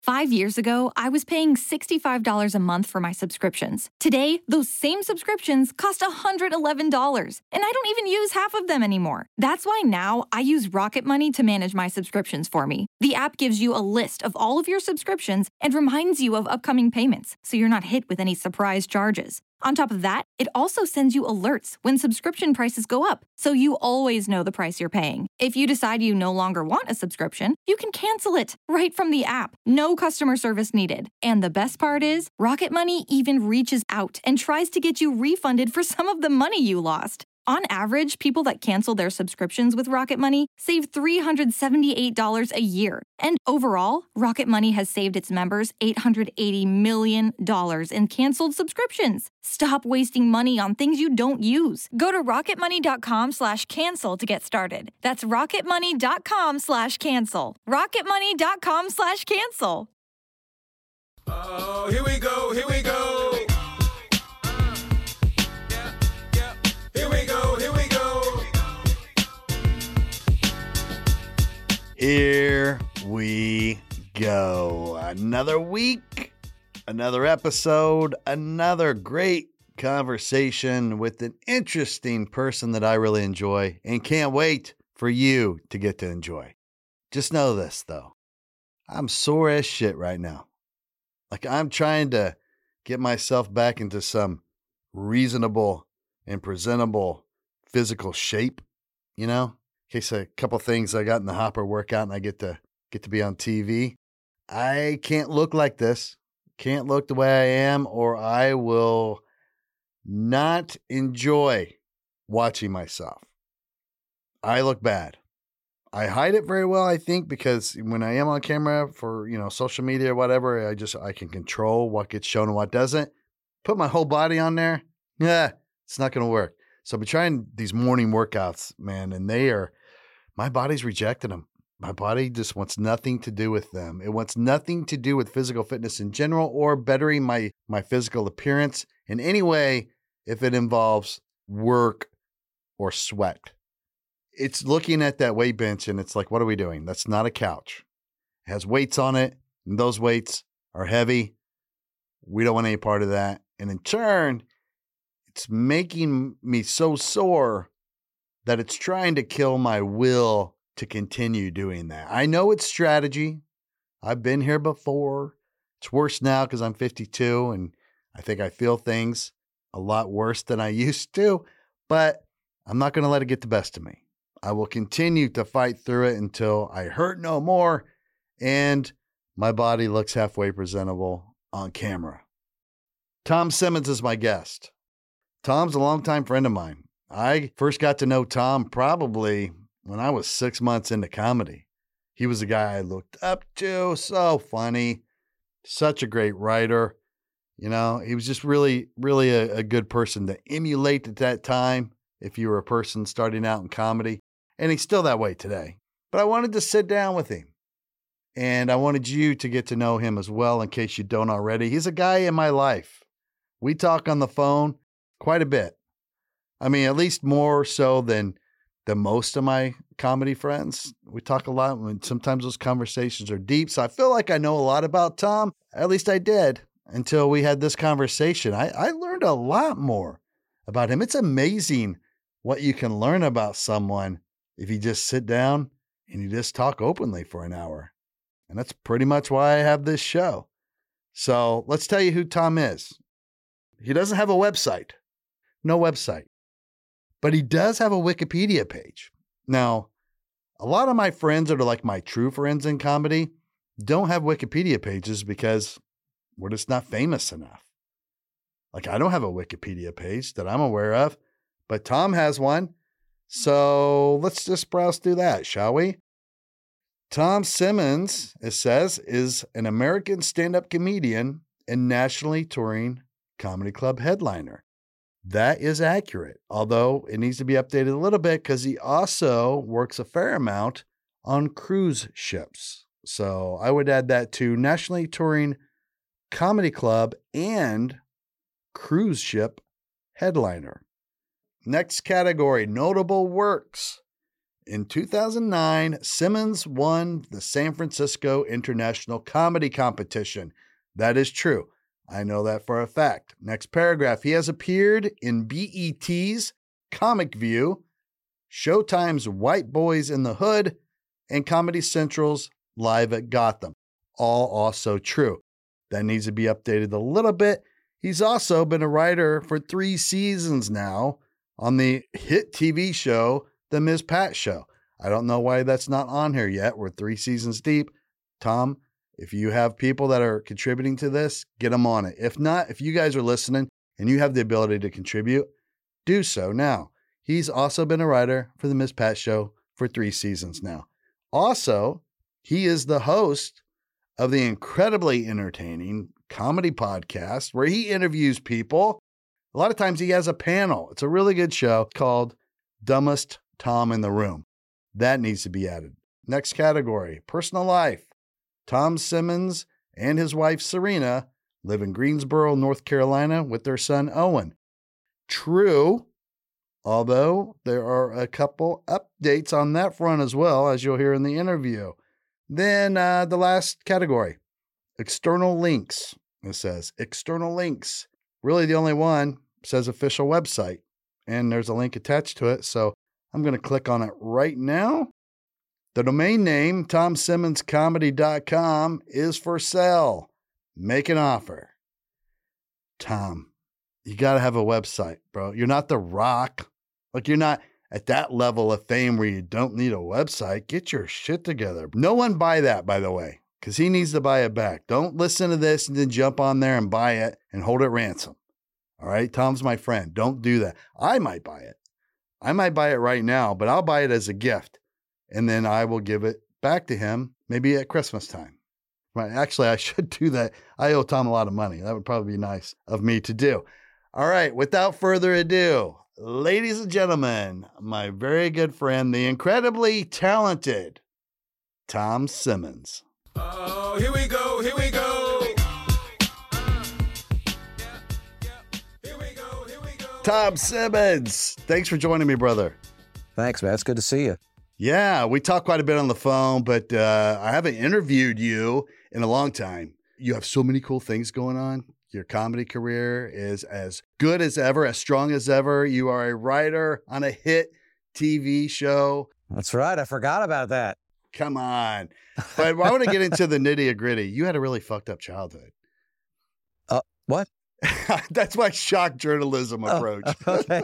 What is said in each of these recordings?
5 years ago, I was paying $65 a month for my subscriptions. Today, those same subscriptions cost $111, and I don't even use half of them anymore. That's why now I use Rocket Money to manage my subscriptions for me. The app gives you a list of all of your subscriptions and reminds you of upcoming payments, so you're not hit with any surprise charges. On top of that, it also sends you alerts when subscription prices go up, so you always know the price you're paying. If you decide you no longer want a subscription, you can cancel it right from the app. No customer service needed. And the best part is, Rocket Money even reaches out and tries to get you refunded for some of the money you lost. On average, people that cancel their subscriptions with Rocket Money save $378 a year. And overall, Rocket Money has saved its members $880 million in canceled subscriptions. Stop wasting money on things you don't use. Go to rocketmoney.com/cancel to get started. That's rocketmoney.com/cancel. rocketmoney.com/cancel. Oh, here we go, here we go. Here we go. Another week, another episode, another great conversation with an interesting person that I really enjoy and can't wait for you to get to enjoy. Just know this, though. I'm sore as shit right now. Like, I'm trying to get myself back into some reasonable and presentable physical shape, you know? In case a couple things I got in the hopper work out and I get to be on TV. I can't look like this. Can't look the way I am, or I will not enjoy watching myself. I look bad. I hide it very well, I think, because when I am on camera for, social media or whatever, I can control what gets shown and what doesn't. Put my whole body on there. Yeah, it's not going to work. So I've been trying these morning workouts, man, and my body's rejecting them. My body just wants nothing to do with them. It wants nothing to do with physical fitness in general or bettering my physical appearance in any way if it involves work or sweat. It's looking at that weight bench and it's like, what are we doing? That's not a couch. It has weights on it, and those weights are heavy. We don't want any part of that. And in turn, it's making me so sore that it's trying to kill my will to continue doing that. I know it's strategy. I've been here before. It's worse now because I'm 52 and I think I feel things a lot worse than I used to, but I'm not going to let it get the best of me. I will continue to fight through it until I hurt no more and my body looks halfway presentable on camera. Tom Simmons is my guest. Tom's a longtime friend of mine. I first got to know Tom probably when I was 6 months into comedy. He was a guy I looked up to, so funny, such a great writer. He was just really, really a good person to emulate at that time if you were a person starting out in comedy. And he's still that way today. But I wanted to sit down with him. And I wanted you to get to know him as well in case you don't already. He's a guy in my life. We talk on the phone quite a bit. I mean, at least more so than most of my comedy friends. We talk a lot, and sometimes those conversations are deep. So I feel like I know a lot about Tom. At least I did until we had this conversation. I learned a lot more about him. It's amazing what you can learn about someone if you just sit down and you just talk openly for an hour. And that's pretty much why I have this show. So let's tell you who Tom is. He doesn't have a website. No website. But he does have a Wikipedia page. Now, a lot of my friends that are like my true friends in comedy don't have Wikipedia pages because we're just not famous enough. Like, I don't have a Wikipedia page that I'm aware of, but Tom has one. So let's just browse through that, shall we? Tom Simmons, it says, is an American stand-up comedian and nationally touring comedy club headliner. That is accurate, although it needs to be updated a little bit because he also works a fair amount on cruise ships. So I would add that to nationally touring comedy club and cruise ship headliner. Next category, notable works. In 2009, Simmons won the San Francisco International Comedy Competition. That is true. I know that for a fact. Next paragraph. He has appeared in BET's Comic View, Showtime's White Boys in the Hood, and Comedy Central's Live at Gotham. All also true. That needs to be updated a little bit. He's also been a writer for 3 seasons now on the hit TV show, The Ms. Pat Show. I don't know why that's not on here yet. We're 3 seasons deep. Tom, if you have people that are contributing to this, get them on it. If not, if you guys are listening and you have the ability to contribute, do so now. He's also been a writer for The Ms. Pat Show for 3 seasons now. Also, he is the host of the incredibly entertaining comedy podcast where he interviews people. A lot of times he has a panel. It's a really good show called Dumbest Tom in the Room. That needs to be added. Next category, personal life. Tom Simmons and his wife Serena live in Greensboro, North Carolina with their son Owen. True, although there are a couple updates on that front as well, as you'll hear in the interview. Then the last category, external links. It says external links. Really the only one says official website, and there's a link attached to it. So I'm going to click on it right now. The domain name, TomSimmonsComedy.com, is for sale. Make an offer. Tom, you got to have a website, bro. You're not The Rock. Like, you're not at that level of fame where you don't need a website. Get your shit together. No one buy that, by the way, because he needs to buy it back. Don't listen to this and then jump on there and buy it and hold it ransom. All right? Tom's my friend. Don't do that. I might buy it. I might buy it right now, but I'll buy it as a gift. And then I will give it back to him maybe at Christmas time. Right? Actually, I should do that. I owe Tom a lot of money. That would probably be nice of me to do. All right. Without further ado, ladies and gentlemen, my very good friend, the incredibly talented Tom Simmons. Oh, here we go. Here we go. Here we go. Here we go. Tom Simmons, thanks for joining me, brother. Thanks, man. It's good to see you. Yeah, we talked quite a bit on the phone, but I haven't interviewed you in a long time. You have so many cool things going on. Your comedy career is as good as ever, as strong as ever. You are a writer on a hit TV show. That's right. I forgot about that. Come on. But I want to get into the nitty-gritty. You had a really fucked up childhood. What? That's my shock journalism approach. Okay.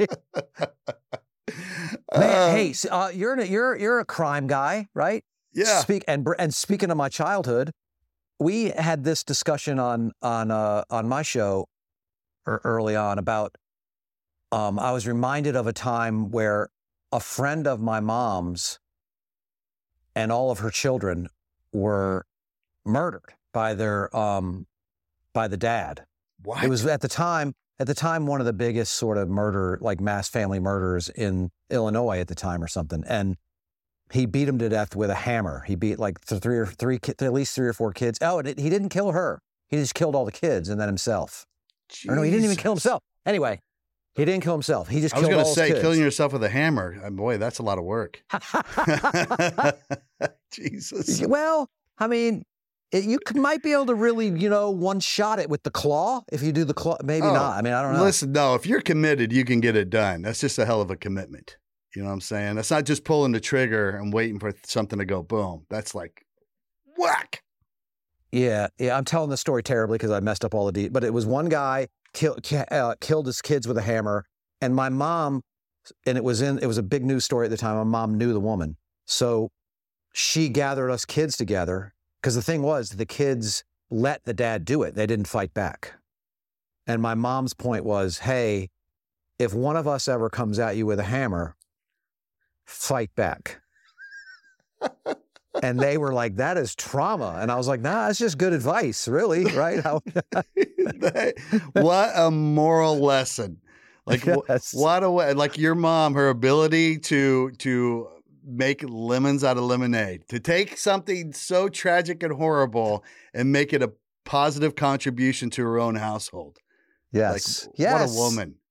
Man, hey, you're a crime guy, right? Yeah. Speaking of my childhood, we had this discussion on my show early on about. I was reminded of a time where a friend of my mom's and all of her children were murdered by the dad. What? It was at the time one of the biggest sort of murder, like mass family murders in Illinois at the time or something. And he beat him to death with a hammer. He beat like at least 3 or 4 kids. Oh, and he didn't kill her. He just killed all the kids and then himself. Jesus. Or no, he didn't even kill himself. Anyway, he didn't kill himself. He just killed all his kids. I was going to say, killing yourself with a hammer. Boy, that's a lot of work. Jesus. Well, I mean, you might be able to really, one-shot it with the claw. If you do the claw, maybe not. I mean, I don't know. Listen, no, if you're committed, you can get it done. That's just a hell of a commitment. You know what I'm saying? That's not just pulling the trigger and waiting for something to go boom. That's like, whack. Yeah. I'm telling the story terribly because I messed up all the details. But it was one guy killed his kids with a hammer, and my mom, and it was a big news story at the time. My mom knew the woman, so she gathered us kids together. Because the thing was, the kids let the dad do it. They didn't fight back. And my mom's point was, hey, if one of us ever comes at you with a hammer, fight back. And they were like, that is trauma. And I was like, nah, that's just good advice, really, right? What a moral lesson. Like, yes. What a way, like your mom, her ability to make lemons out of lemonade, to take something so tragic and horrible and make it a positive contribution to her own household. Yes. Like, what a woman.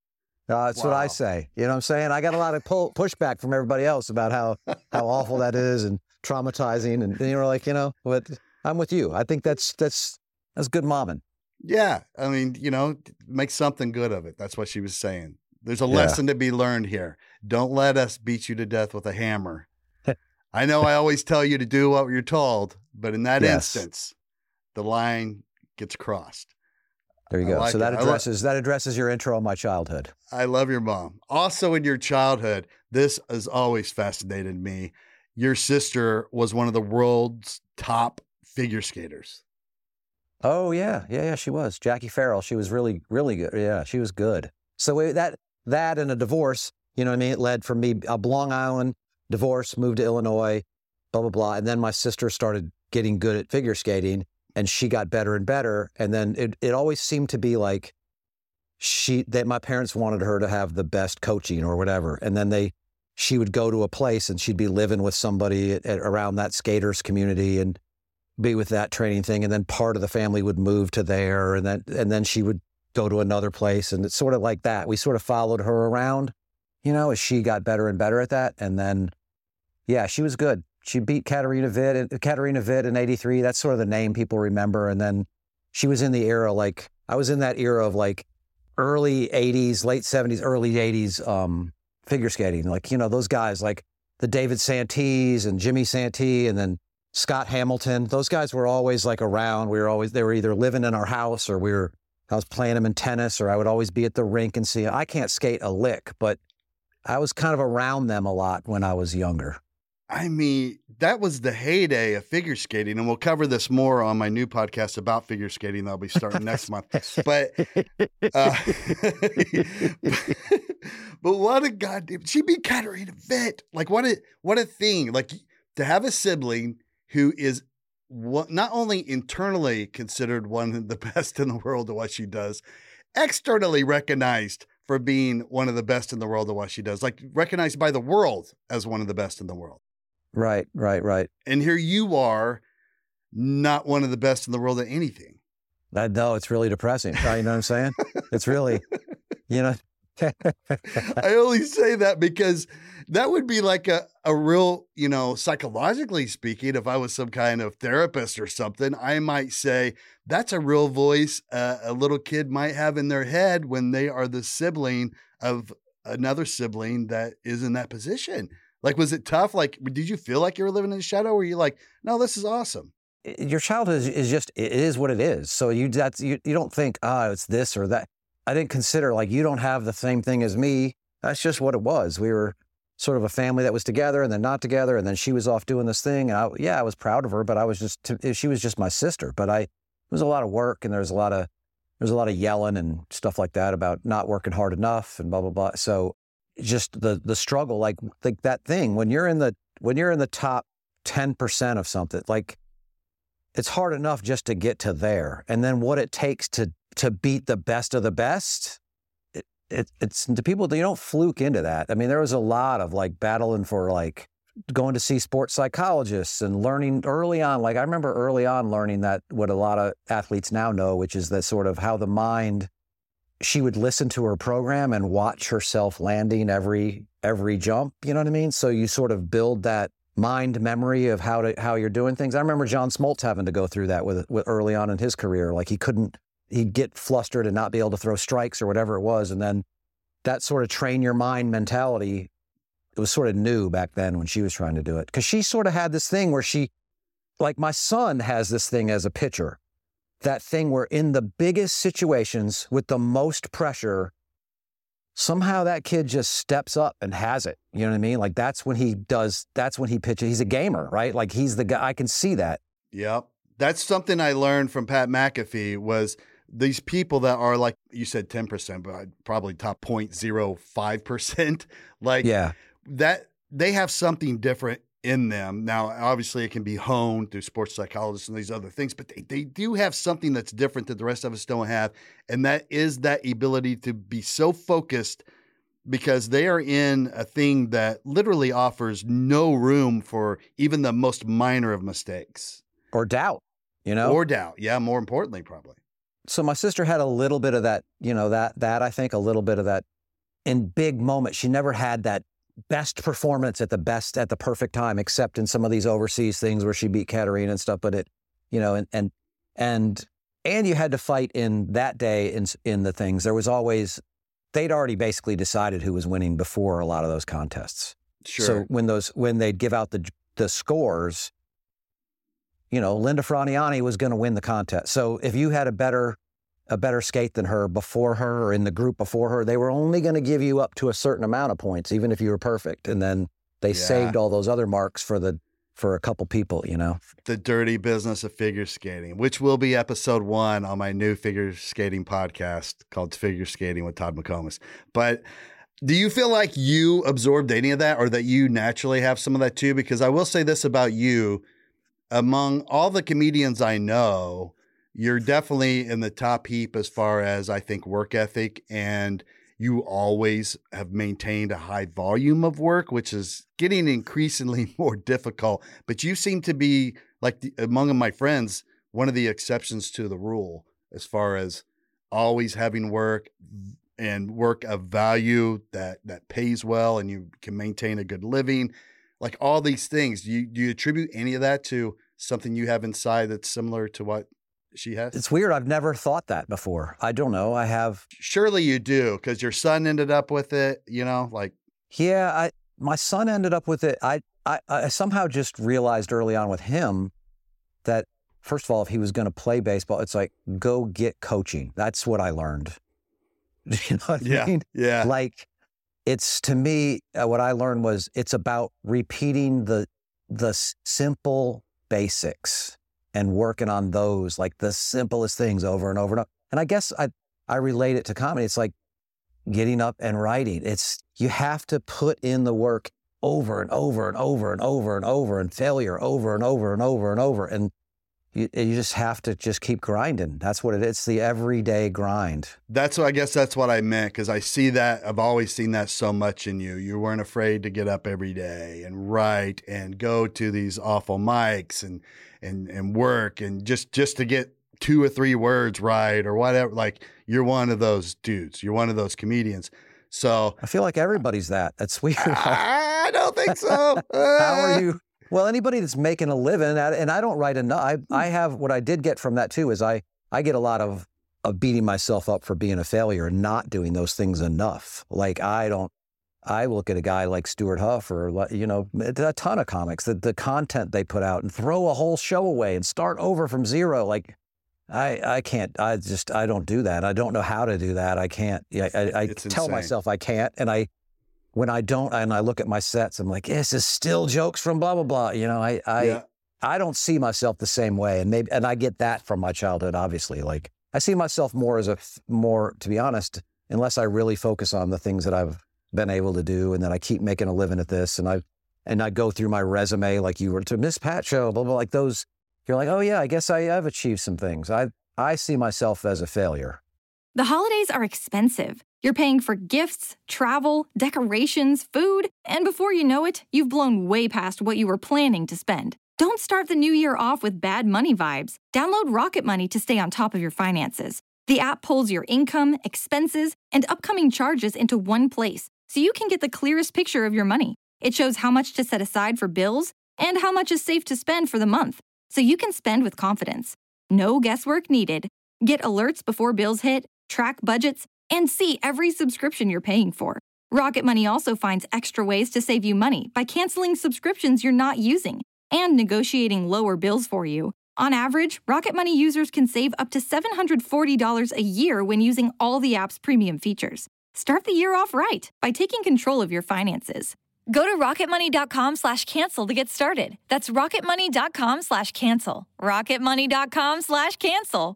That's what I say. You know what I'm saying? I got a lot of pushback from everybody else about how awful that is and traumatizing. And you're like, but I'm with you. I think that's good momming. Yeah. I mean, make something good of it. That's what she was saying. There's a lesson to be learned here. Don't let us beat you to death with a hammer. I know I always tell you to do what you're told, but in that instance, the line gets crossed. There you go. So that addresses your intro on my childhood. I love your mom. Also in your childhood, this has always fascinated me. Your sister was one of the world's top figure skaters. Oh, yeah, she was. Jackie Farrell. She was really, really good. Yeah, she was good. So that and a divorce, it led from me, Long Island, divorce, moved to Illinois, blah, blah, blah. And then my sister started getting good at figure skating. And she got better and better. And then it always seemed to be like that my parents wanted her to have the best coaching or whatever. And then she would go to a place and she'd be living with somebody around that skaters community and be with that training thing. And then part of the family would move to there. And then she would go to another place. And it's sort of like that. We sort of followed her around, as she got better and better at that. And then, yeah, she was good. She beat Katarina Witt in '83. That's sort of the name people remember. And then she was in the era, I was in that era of early 80s, late 70s, early 80s figure skating. Those guys like the David Santees and Jimmy Santee and then Scott Hamilton. Those guys were always around. They were either living in our house or I was playing them in tennis, or I would always be at the rink and see. I can't skate a lick, but I was kind of around them a lot when I was younger. I mean, that was the heyday of figure skating, and we'll cover this more on my new podcast about figure skating that'll be starting next month. But what a goddamn! She beat Katarina Witt. What a thing! To have a sibling who is not only internally considered one of the best in the world at what she does, externally recognized for being one of the best in the world at what she does, recognized by the world as one of the best in the world. Right. And here you are, not one of the best in the world at anything. I know, it's really depressing. You know what I'm saying? It's really, I only say that because that would be like a real, psychologically speaking, if I was some kind of therapist or something, I might say that's a real voice a little kid might have in their head when they are the sibling of another sibling that is in that position. Was it tough? Did you feel like you were living in the shadow? Or were you like, no, this is awesome? Your childhood it is what it is. So you don't think, it's this or that. I didn't consider you don't have the same thing as me. That's just what it was. We were sort of a family that was together and then not together. And then she was off doing this thing. And I was proud of her, but she was just my sister. But it was a lot of work and there was a lot of yelling and stuff like that about not working hard enough and blah, blah, blah. So just the struggle, like that thing when you're in the top 10% of something, it's hard enough just to get to there. And then what it takes to beat the best of the best, it's the people, you don't fluke into that. I mean, there was a lot of battling for going to see sports psychologists and learning early on. I remember early on learning that what a lot of athletes now know, which is that sort of how the mind, she would listen to her program and watch herself landing every jump. You know what I mean? So you sort of build that mind memory of how you're doing things. I remember John Smoltz having to go through that with early on in his career. He'd get flustered and not be able to throw strikes or whatever it was. And then that sort of train your mind mentality, it was sort of new back then when she was trying to do it. Because she sort of had this thing where my son has this thing as a pitcher, that thing where in the biggest situations with the most pressure, somehow that kid just steps up and has it. You know what I mean? That's when he pitches. He's a gamer, right? He's the guy, I can see that. Yep. That's something I learned from Pat McAfee was these people that are you said 10%, but probably top 0.05%. That they have something different in them. Now, obviously it can be honed through sports psychologists and these other things, but they do have something that's different that the rest of us don't have. And that is that ability to be so focused because they are in a thing that literally offers no room for even the most minor of mistakes. Or doubt, Or doubt. Yeah, more importantly, probably. So my sister had a little bit of that, I think a little bit of that in big moments. She never had that best performance at the perfect time, except in some of these overseas things where she beat Katarina and stuff. But and you had to fight in that day in the things. There was always, they'd already basically decided who was winning before a lot of those contests. Sure. So when they'd give out the scores, Linda Franiani was going to win the contest. So if you had a better skate than her before her or in the group before her, they were only going to give you up to a certain amount of points, even if you were perfect. And then they saved all those other marks for a couple people, The dirty business of figure skating, which will be episode 1 on my new figure skating podcast called Figure Skating with Todd McComas. But do you feel like you absorbed any of that, or that you naturally have some of that too? Because I will say this about you, among all the comedians I know, you're definitely in the top heap as far as, I think, work ethic, and you always have maintained a high volume of work, which is getting increasingly more difficult. But you seem to be, like, among my friends, one of the exceptions to the rule as far as always having work and work of value that pays well and you can maintain a good living. Like all these things, do you attribute any of that to something you have inside that's similar to what she has? It's weird. I've never thought that before. I don't know. I have. Surely you do, because your son ended up with it, Yeah, my son ended up with it. I somehow just realized early on with him that, first of all, if he was going to play baseball, it's like, go get coaching. That's what I learned. You know what I mean? Yeah. Like, it's, to me, what I learned was it's about repeating the simple basics and working on those, like the simplest things over and over and over. And I guess I relate it to comedy. It's like getting up and writing. You have to put in the work over and over and over and over and over, and failure over and over and over and over. And you just have to just keep grinding. That's what it is. It's the everyday grind. I guess that's what I meant, because I see that. I've always seen that so much in you. You weren't afraid to get up every day and write and go to these awful mics and work and just to get 2 or 3 words right or whatever. Like, you're one of those dudes. You're one of those comedians. So I feel like everybody's that. That's weird. I don't think so. How are you? Well, anybody that's making a living at it, and I don't write enough. I have, what I did get from that too is I get a lot of beating myself up for being a failure and not doing those things enough. Like, I look at a guy like Stuart Huff or, a ton of comics, the content they put out, and throw a whole show away and start over from zero. Like, I can't, I don't do that. I don't know how to do that. I can't. I tell myself I can't. And when I don't, and I look at my sets, I'm like, this is still jokes from blah, blah, blah. I don't see myself the same way. And I get that from my childhood, obviously. Like, I see myself more to be honest, unless I really focus on the things that I've been able to do, and then I keep making a living at this. And I go through my resume, like you were to Miss Pat show, blah, blah, like those. You're like, oh yeah, I guess I've achieved some things. I see myself as a failure. The holidays are expensive. You're paying for gifts, travel, decorations, food, and before you know it, you've blown way past what you were planning to spend. Don't start the new year off with bad money vibes. Download Rocket Money to stay on top of your finances. The app pulls your income, expenses, and upcoming charges into one place, so you can get the clearest picture of your money. It shows how much to set aside for bills and how much is safe to spend for the month, so you can spend with confidence. No guesswork needed. Get alerts before bills hit, track budgets, and see every subscription you're paying for. Rocket Money also finds extra ways to save you money by canceling subscriptions you're not using and negotiating lower bills for you. On average, Rocket Money users can save up to $740 a year when using all the app's premium features. Start the year off right by taking control of your finances. Go to rocketmoney.com/cancel to get started. That's rocketmoney.com/cancel. rocketmoney.com/cancel.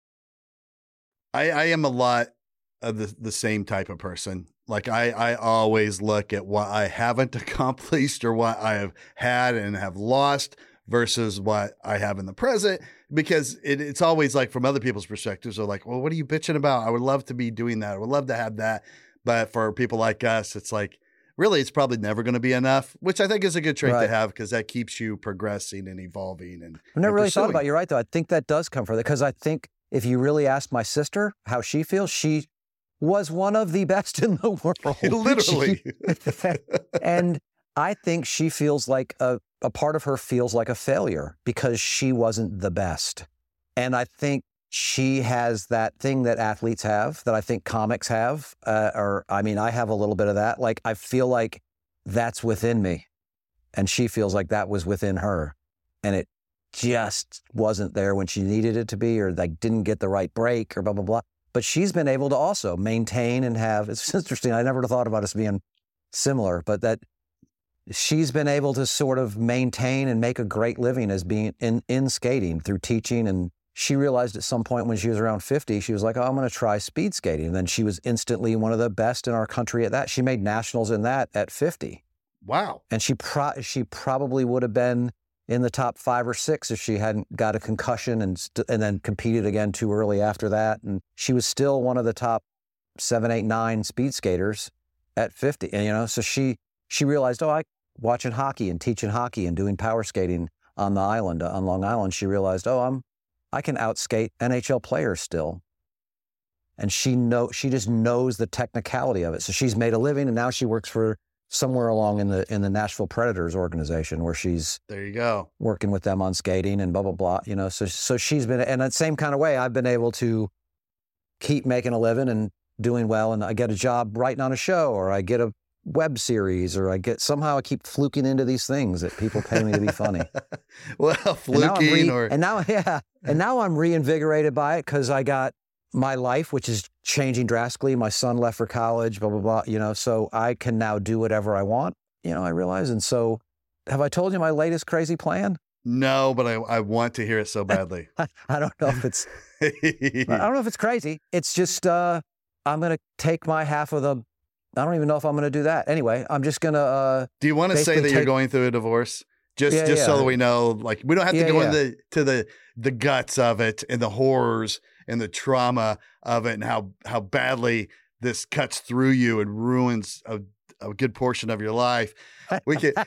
I am a lot of the same type of person. Like, I always look at what I haven't accomplished or what I have had and have lost versus what I have in the present, because it's always like, from other people's perspectives, they're like, well, what are you bitching about? I would love to be doing that. I would love to have that. But for people like us, it's like, really, it's probably never going to be enough, which I think is a good trait to have, because that keeps you progressing and evolving. And I've never really thought about it. You're right, though. I think that does come from it, because I think if you really ask my sister how she feels, she was one of the best in the world. Literally. And I think she feels like a part of her feels like a failure because she wasn't the best. And I think she has that thing that athletes have, that I think comics have, I have a little bit of that. Like, I feel like that's within me. And she feels like that was within her. And it just wasn't there when she needed it to be, or like didn't get the right break or blah, blah, blah. But she's been able to also maintain and have, it's interesting, I never thought about us being similar, but that she's been able to sort of maintain and make a great living as being in skating through teaching. And she realized at some point when she was around 50, she was like, oh, I'm going to try speed skating. And then she was instantly one of the best in our country at that. She made nationals in that at 50. Wow. And she probably would have been in the top 5 or 6 if she hadn't got a concussion and then competed again too early after that. And she was still one of the top 7, 8, 9 speed skaters at 50. And, so she realized, watching hockey and teaching hockey and doing power skating on the island, on Long Island, she realized, I can outskate NHL players still. And she just knows the technicality of it. So she's made a living, and now she works for somewhere along in the Nashville Predators organization, where she's there you go working with them on skating and blah, blah, blah, so she's been, and the same kind of way I've been able to keep making a living and doing well. And I get a job writing on a show, or I get a web series, or somehow I keep fluking into these things that people pay me to be funny. Well, fluking and now I'm reinvigorated by it because I got my life, which is changing drastically. My son left for college, blah, blah, blah, so I can now do whatever I want, I realize. And so have I told you my latest crazy plan? No, but I want to hear it so badly. I don't know if it's, crazy. It's just, I'm going to take my half of the, I don't even know if I'm going to do that. Anyway, I'm just going to, do you want to say that you're going through a divorce? Just so that we know, like, we don't have to go into the guts of it and the horrors and the trauma of it and how badly this cuts through you and ruins a good portion of your life. We can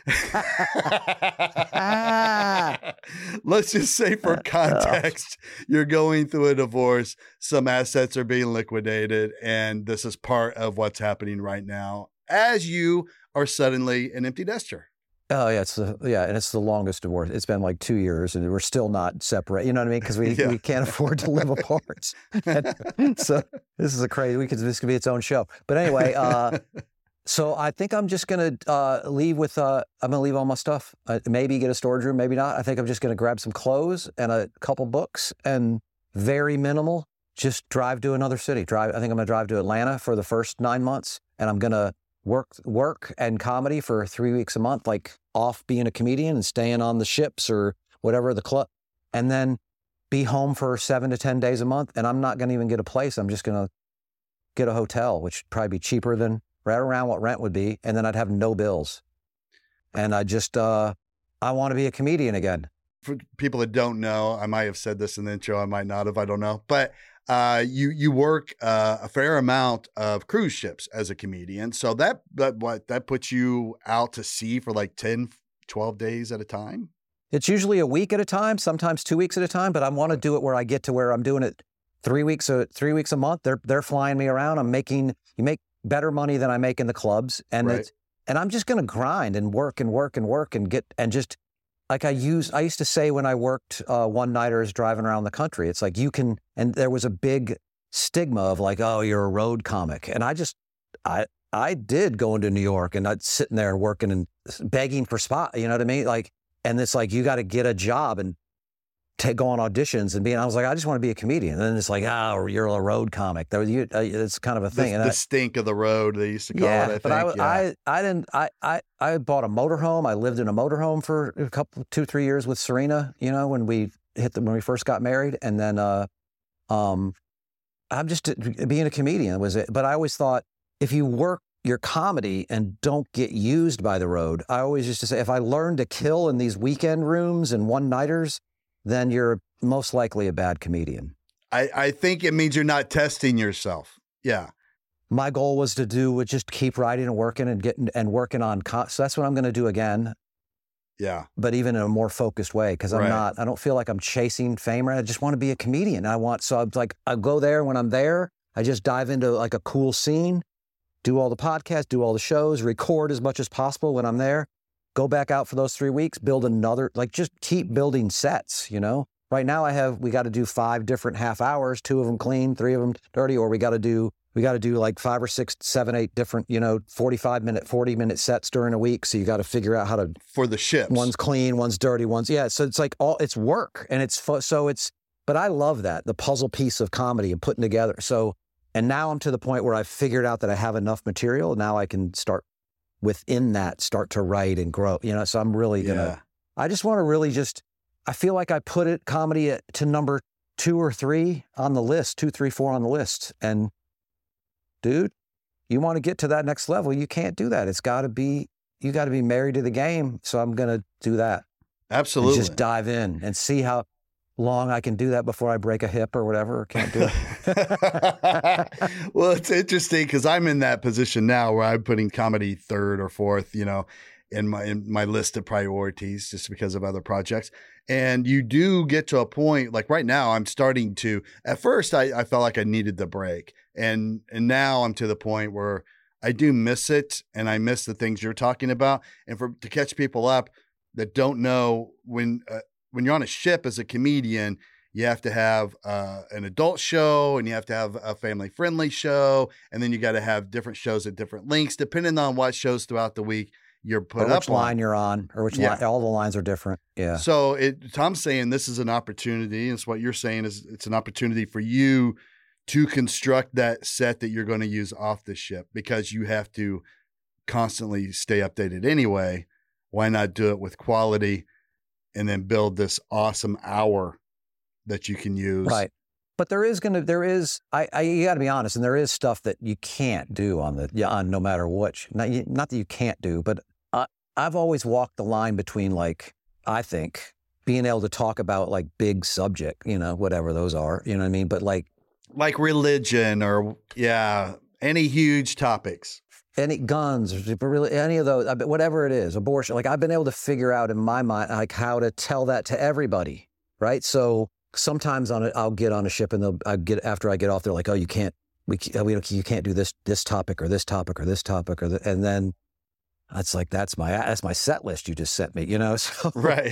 let's just say, for context, you're going through a divorce, some assets are being liquidated, and this is part of what's happening right now as you are suddenly an empty nester. Oh yeah, and it's the longest divorce. It's been like 2 years, and we're still not separate. You know what I mean? Because we can't afford to live apart. So this is this could be its own show. But anyway, so I think I'm just gonna leave with I'm gonna leave all my stuff. Maybe get a storage room, maybe not. I think I'm just gonna grab some clothes and a couple books and very minimal. Just drive to another city. I think I'm gonna drive to Atlanta for the first 9 months, and I'm gonna work and comedy for 3 weeks a month, like off being a comedian and staying on the ships or whatever, the club, and then be home for 7 to 10 days a month. And I'm not going to even get a place. I'm just going to get a hotel, which would probably be cheaper than right around what rent would be. And then I'd have no bills. And I just, I want to be a comedian again. For people that don't know, I might have said this in the intro, I might not have, I don't know. But you work a fair amount of cruise ships as a comedian. So that puts you out to sea for like 10, 12 days at a time? It's usually a week at a time, sometimes 2 weeks at a time, but I want to do it where I get to where I'm doing it 3 weeks a month. They're flying me around. You make better money than I make in the clubs. And right. And I'm just going to grind and work and get, and just like I used to say when I worked one-nighters driving around the country, it's like and there was a big stigma of like, oh, you're a road comic. And I did go into New York, and I'd sitting there and working and begging for spot, you know what I mean? Like, and it's like, you got to get a job and go on auditions and I was like, I just want to be a comedian. And then it's like, oh, you're a road comic. It's kind of a thing. The stink of the road, they used to call it, I think. I bought a motorhome. I lived in a motorhome for 2-3 years with Serena, when we first got married. And then I'm just being a comedian was it. But I always thought, if you work your comedy and don't get used by the road, I always used to say, if I learn to kill in these weekend rooms and one-nighters, then you're most likely a bad comedian. I think it means you're not testing yourself. Yeah. My goal was to just keep writing and working and working on, so that's what I'm going to do again. Yeah. But even in a more focused way, because I don't feel like I'm chasing fame. I just want to be a comedian. So I'm like, I go there when I'm there, I just dive into like a cool scene, do all the podcasts, do all the shows, record as much as possible when I'm there, go back out for those 3 weeks, build another, like just keep building sets, you know? Right now we got to do 5 different half hours, 2 of them clean, 3 of them dirty, or we got to do like 5 or 6, 7, 8 different, 40-minute sets during a week. So you got to figure out how to, for the ships. One's clean, one's dirty, yeah. So it's like it's work and it's fun. But I love that, the puzzle piece of comedy and putting together. So, and now I'm to the point where I've figured out that I have enough material. Now I can start to write and grow, so I'm really I just want to really I feel like I put comedy to number 2 or 3 on the list, 2, 3, 4 on the list. And dude, you want to get to that next level, you can't do that. You got to be married to the game. So I'm going to do that. Absolutely. And just dive in and see how long I can do that before I break a hip or whatever, or can't do it. Well, it's interesting because I'm in that position now where I'm putting comedy 3rd or 4th, in my list of priorities just because of other projects. And you do get to a point, like right now, I'm starting to, at first I felt like I needed the break. And now I'm to the point where I do miss it, and I miss the things you're talking about. And to catch people up that don't know, when you're on a ship as a comedian, you have to have an adult show, and you have to have a family-friendly show, and then you got to have different shows at different lengths, depending on what shows throughout the week you're put up on. Which line you're on, or which line, all the lines are different. Yeah. So Tom's saying this is an opportunity. It's what you're saying is it's an opportunity for you to construct that set that you're going to use off the ship, because you have to constantly stay updated anyway. Why not do it with quality and then build this awesome hour that you can use? Right. But you got to be honest, and there is stuff that you can't do on no matter which. Not that you can't do, but I've always walked the line between, like, I think being able to talk about like big subject, whatever those are, you know what I mean? But like religion or any huge topics. Any guns, really, any of those, whatever it is, abortion. Like, I've been able to figure out in my mind, like, how to tell that to everybody, right? So sometimes I'll get on a ship and after I get off, they're like, "Oh, you can't do this topic or this topic or this topic and then it's like that's my set list you just sent me, So right.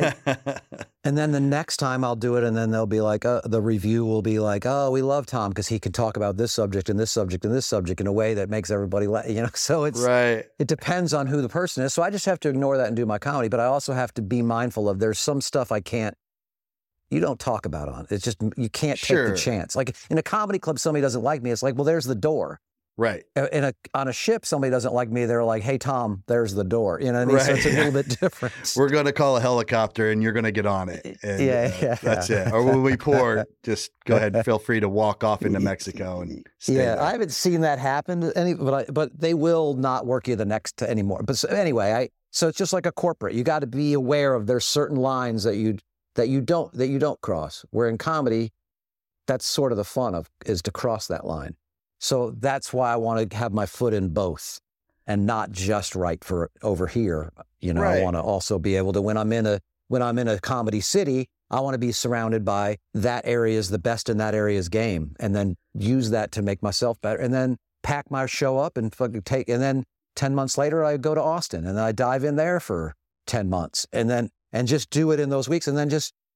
And then the next time I'll do it, and then they'll be like, the review will be like, "Oh, we love Tom because he can talk about this subject and this subject and this subject in a way that makes everybody So it's right. It depends on who the person is. So I just have to ignore that and do my comedy, but I also have to be mindful of there's some stuff you don't talk about on. It's just, you can't take the chance. Like in a comedy club, somebody doesn't like me. It's like, well, there's the door. Right. On a ship, somebody doesn't like me. They're like, "Hey, Tom, there's the door." You know what I mean? Right. So it's a little bit different. We're going to call a helicopter and you're going to get on it. And, that's it. Or when we pour, just go ahead and feel free to walk off into Mexico and stay there. I haven't seen that happen but they will not work you the next anymore. But so anyway, so it's just like a corporate. You got to be aware of there's certain lines that you don't cross. Where in comedy, that's sort of the fun is to cross that line. So that's why I want to have my foot in both, and not just write for over here. Right. I want to also be able to, when I'm in a comedy city, I want to be surrounded by that area is the best in that area's game, and then use that to make myself better, and then pack my show up and and then 10 months later I go to Austin and I dive in there for 10 months and just do it in those weeks. And then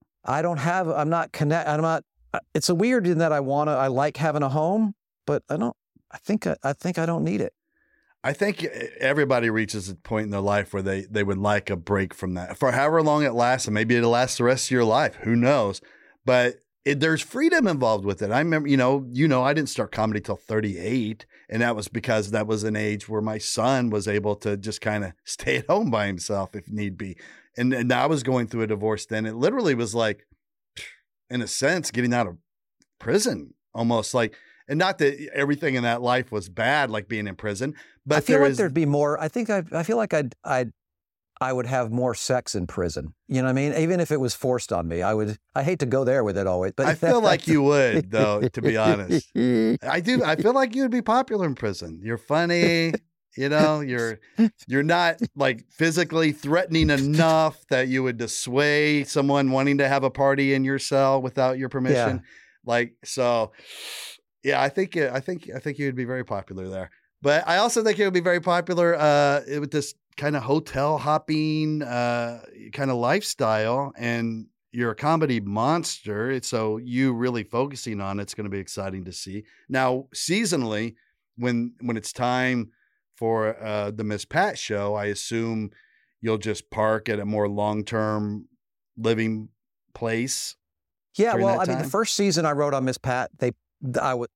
it's a weird in that I like having a home, but I think I don't need it. I think everybody reaches a point in their life where they would like a break from that for however long it lasts, and maybe it'll last the rest of your life. Who knows? But there's freedom involved with it. I remember, I didn't start comedy till 38, and that was because that was an age where my son was able to just kind of stay at home by himself if need be. And I was going through a divorce then. It literally was like, in a sense, getting out of prison almost, like. And not that everything in that life was bad, like being in prison, but I feel like there'd be more. I feel like I would have more sex in prison. You know what I mean? Even if it was forced on me, I hate to go there with it always, but I feel like you would, though, to be honest. I do. I feel like you'd be popular in prison. You're funny. You're not like physically threatening enough that you would dissuade someone wanting to have a party in your cell without your permission. Yeah. Yeah, I think you would be very popular there. But I also think it would be very popular with this kind of hotel hopping kind of lifestyle. And you're a comedy monster, so you really focusing on it's going to be exciting to see. Now, seasonally, when it's time for the Miss Pat show, I assume you'll just park at a more long-term living place. Yeah, well, I mean, the first season I wrote on Miss Pat, I was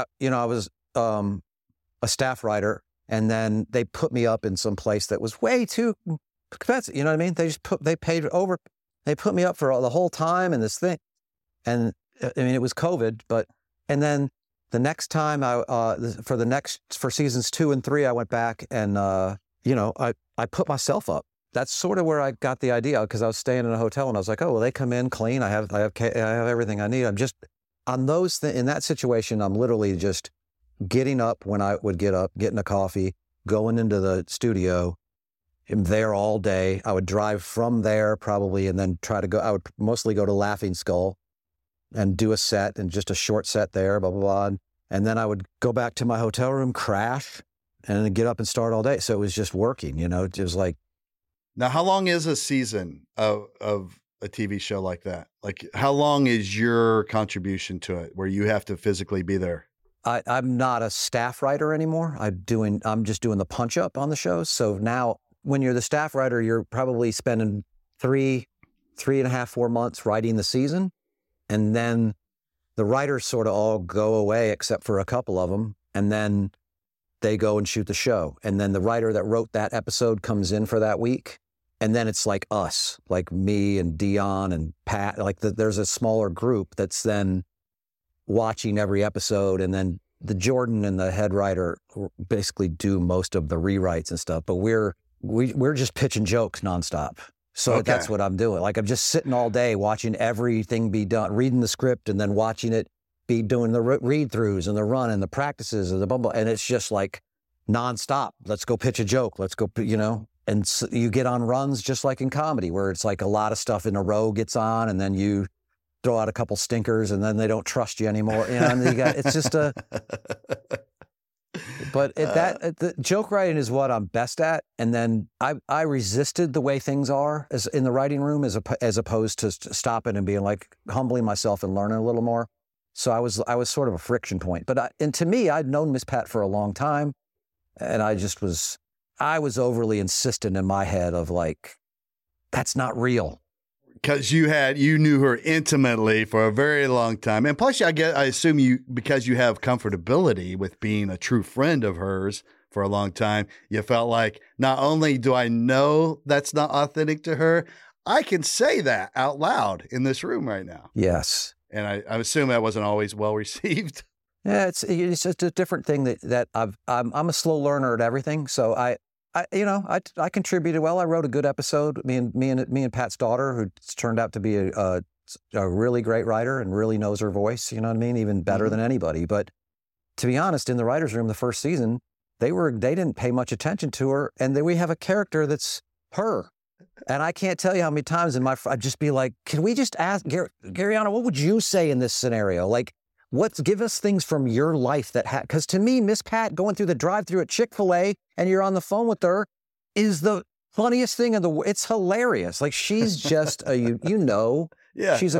a staff writer, and then they put me up in some place that was way too expensive. You know what I mean? They put me up for the whole time in this thing, and I mean, it was COVID, and then the next time for seasons 2 and 3, I went back and I put myself up. That's sort of where I got the idea, because I was staying in a hotel and I was like, oh, well, they come in clean. I have everything I need. I'm just on those in that situation. I'm literally just getting up when I would get up, getting a coffee, going into the studio. I'm there all day. I would drive from there probably, and then I would mostly go to Laughing Skull and do a set, and just a short set there, blah, blah, blah. And then I would go back to my hotel room, crash, and then get up and start all day. So it was just working, it was like. Now, how long is a season of a TV show like that? Like, how long is your contribution to it where you have to physically be there? I'm not a staff writer anymore. I'm just doing the punch up on the shows. So now when you're the staff writer, you're probably spending 3.5, 4 months writing the season. And then the writers sort of all go away except for a couple of them. And then they go and shoot the show. And then the writer that wrote that episode comes in for that week. And then it's like us, like me and Dion and Pat, there's a smaller group that's then watching every episode. And then the Jordan and the head writer basically do most of the rewrites and stuff. But we're just pitching jokes nonstop. So That's what I'm doing. Like, I'm just sitting all day watching everything be done, reading the script and then watching it be doing the read-throughs and the run and the practices and the bumble. And it's just like nonstop. Let's go pitch a joke. Let's go, And so you get on runs just like in comedy, where it's like a lot of stuff in a row gets on, and then you throw out a couple stinkers, and then they don't trust you anymore. And it's just But the joke writing is what I'm best at. And then I resisted the way things are as in the writing room as opposed to stopping and being like humbling myself and learning a little more. So I was sort of a friction point. But to me, I'd known Miss Pat for a long time, and I was overly insistent in my head of like, that's not real. Because you knew her intimately for a very long time. And plus, I assume because you have comfortability with being a true friend of hers for a long time, you felt like, not only do I know that's not authentic to her, I can say that out loud in this room right now. Yes. And I assume that wasn't always well received. Yeah, it's just a different thing that I'm a slow learner at everything. So I contributed well. I wrote a good episode. Me and Pat's daughter, who turned out to be a really great writer and really knows her voice. You know what I mean? Even better than anybody. But to be honest, in the writers' room, the first season, they didn't pay much attention to her, and then we have a character that's her. And I can't tell you how many times I'd just be like, can we just ask Garyana, what would you say in this scenario? Like, give us things from your life because to me, Miss Pat going through the drive-thru at Chick-fil-A and you're on the phone with her is the funniest thing it's hilarious. Like, she's just yeah, she has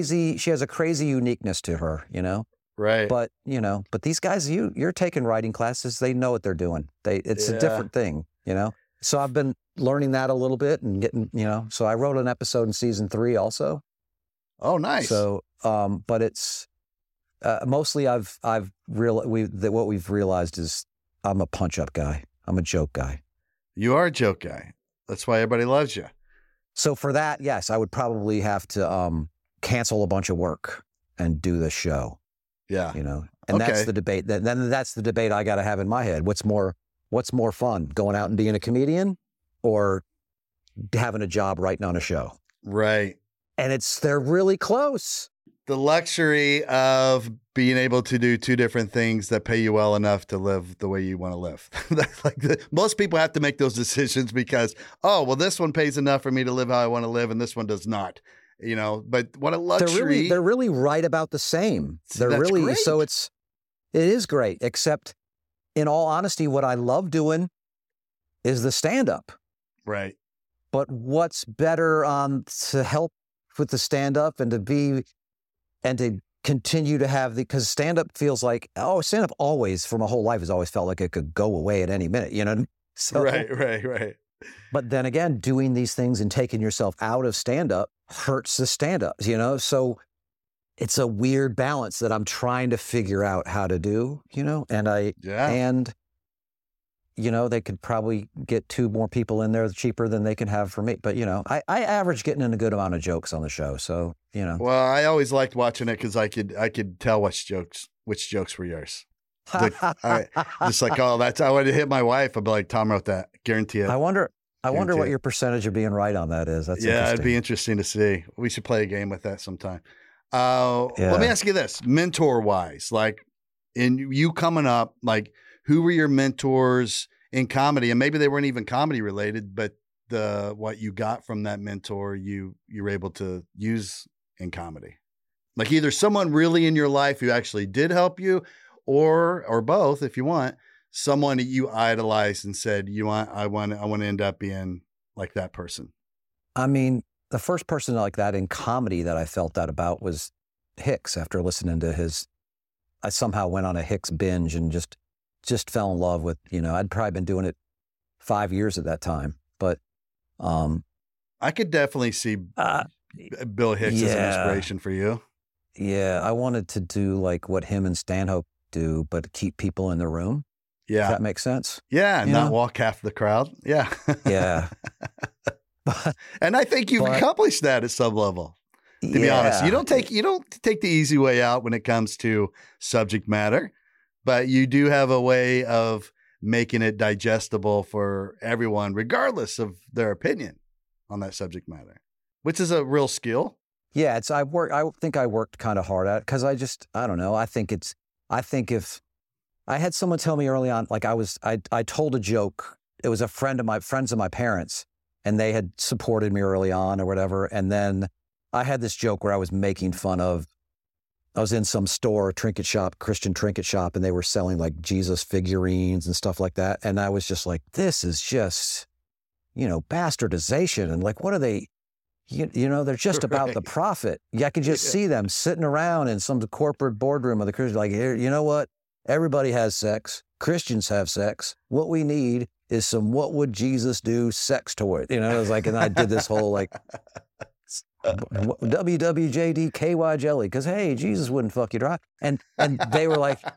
a crazy uniqueness to her, Right. But, but these guys, you're taking writing classes, they know what they're doing. It's a different thing, So I've been learning that a little bit and getting, so I wrote an episode in season 3 also. Oh, nice. So, but it's, mostly what we've realized is I'm a punch-up guy. I'm a joke guy. You are a joke guy. That's why everybody loves you. So for that, yes, I would probably have to cancel a bunch of work and do the show. Yeah. And that's the debate. Then that's the debate I got to have in my head. What's more fun, going out and being a comedian or having a job writing on a show? Right. And they're really close. The luxury of being able to do two different things that pay you well enough to live the way you want to live. Most people have to make those decisions because, this one pays enough for me to live how I want to live, and this one does not. But what a luxury! They're really right about the same. That's great. So it's It is great, except in all honesty, what I love doing is the stand-up. Right. But what's better to help with the stand-up and to continue to have because stand-up feels like, stand-up always, for my whole life, has always felt like it could go away at any minute, you know? So, Right. But then again, doing these things and taking yourself out of stand-up hurts the stand-up, you know? So it's a weird balance that I'm trying to figure out how to do, you know? And you know, they could probably get 2 more people in there cheaper than they can have for me. But, you know, I average getting in a good amount of jokes on the show. So, you know. Well, I always liked watching it because I could tell which jokes were yours. Just like, I wanted to hit my wife. I'd be like, Tom wrote that. Guarantee it. I wonder what your percentage of being right on that is. That's interesting. It'd be interesting to see. We should play a game with that sometime. Let me ask you this, mentor-wise, like in you coming up, like who were your mentors in comedy? And maybe they weren't even comedy related, but what you got from that mentor, you were able to use in comedy. Like either someone really in your life who actually did help you, or both, if you want, someone that you idolized and said, I want to end up being like that person. I mean, the first person like that in comedy that I felt that about was Hicks. After listening to I somehow went on a Hicks binge and just fell in love with, you know, I'd probably been doing it 5 years at that time, but I could definitely see Bill Hicks as an inspiration for you. Yeah, I wanted to do like what him and Stanhope do, but keep people in the room. Yeah. Does that make sense? Yeah, and not walk half the crowd. Yeah. Yeah. And I think you've accomplished that at some level. To be honest, you don't take the easy way out when it comes to subject matter, but you do have a way of making it digestible for everyone, regardless of their opinion on that subject matter, which is a real skill. Yeah, I think I worked kind of hard at it because I don't know. I think if I had someone tell me early on, like I told a joke. It was friends of my parents, and they had supported me early on or whatever. And then I had this joke where I was making fun of, I was in some store, Christian trinket shop, and they were selling like Jesus figurines and stuff like that. And I was just like, this is just, you know, bastardization. And like, what are they, you know, they're just about the profit. I could just see them sitting around in some corporate boardroom of the Christian, like, here, you know what? Everybody has sex. Christians have sex. What we need is some what would Jesus do sex toy. You know, it was like, and I did this whole like WWJD jelly because hey, Jesus wouldn't fuck you dry. And they were like,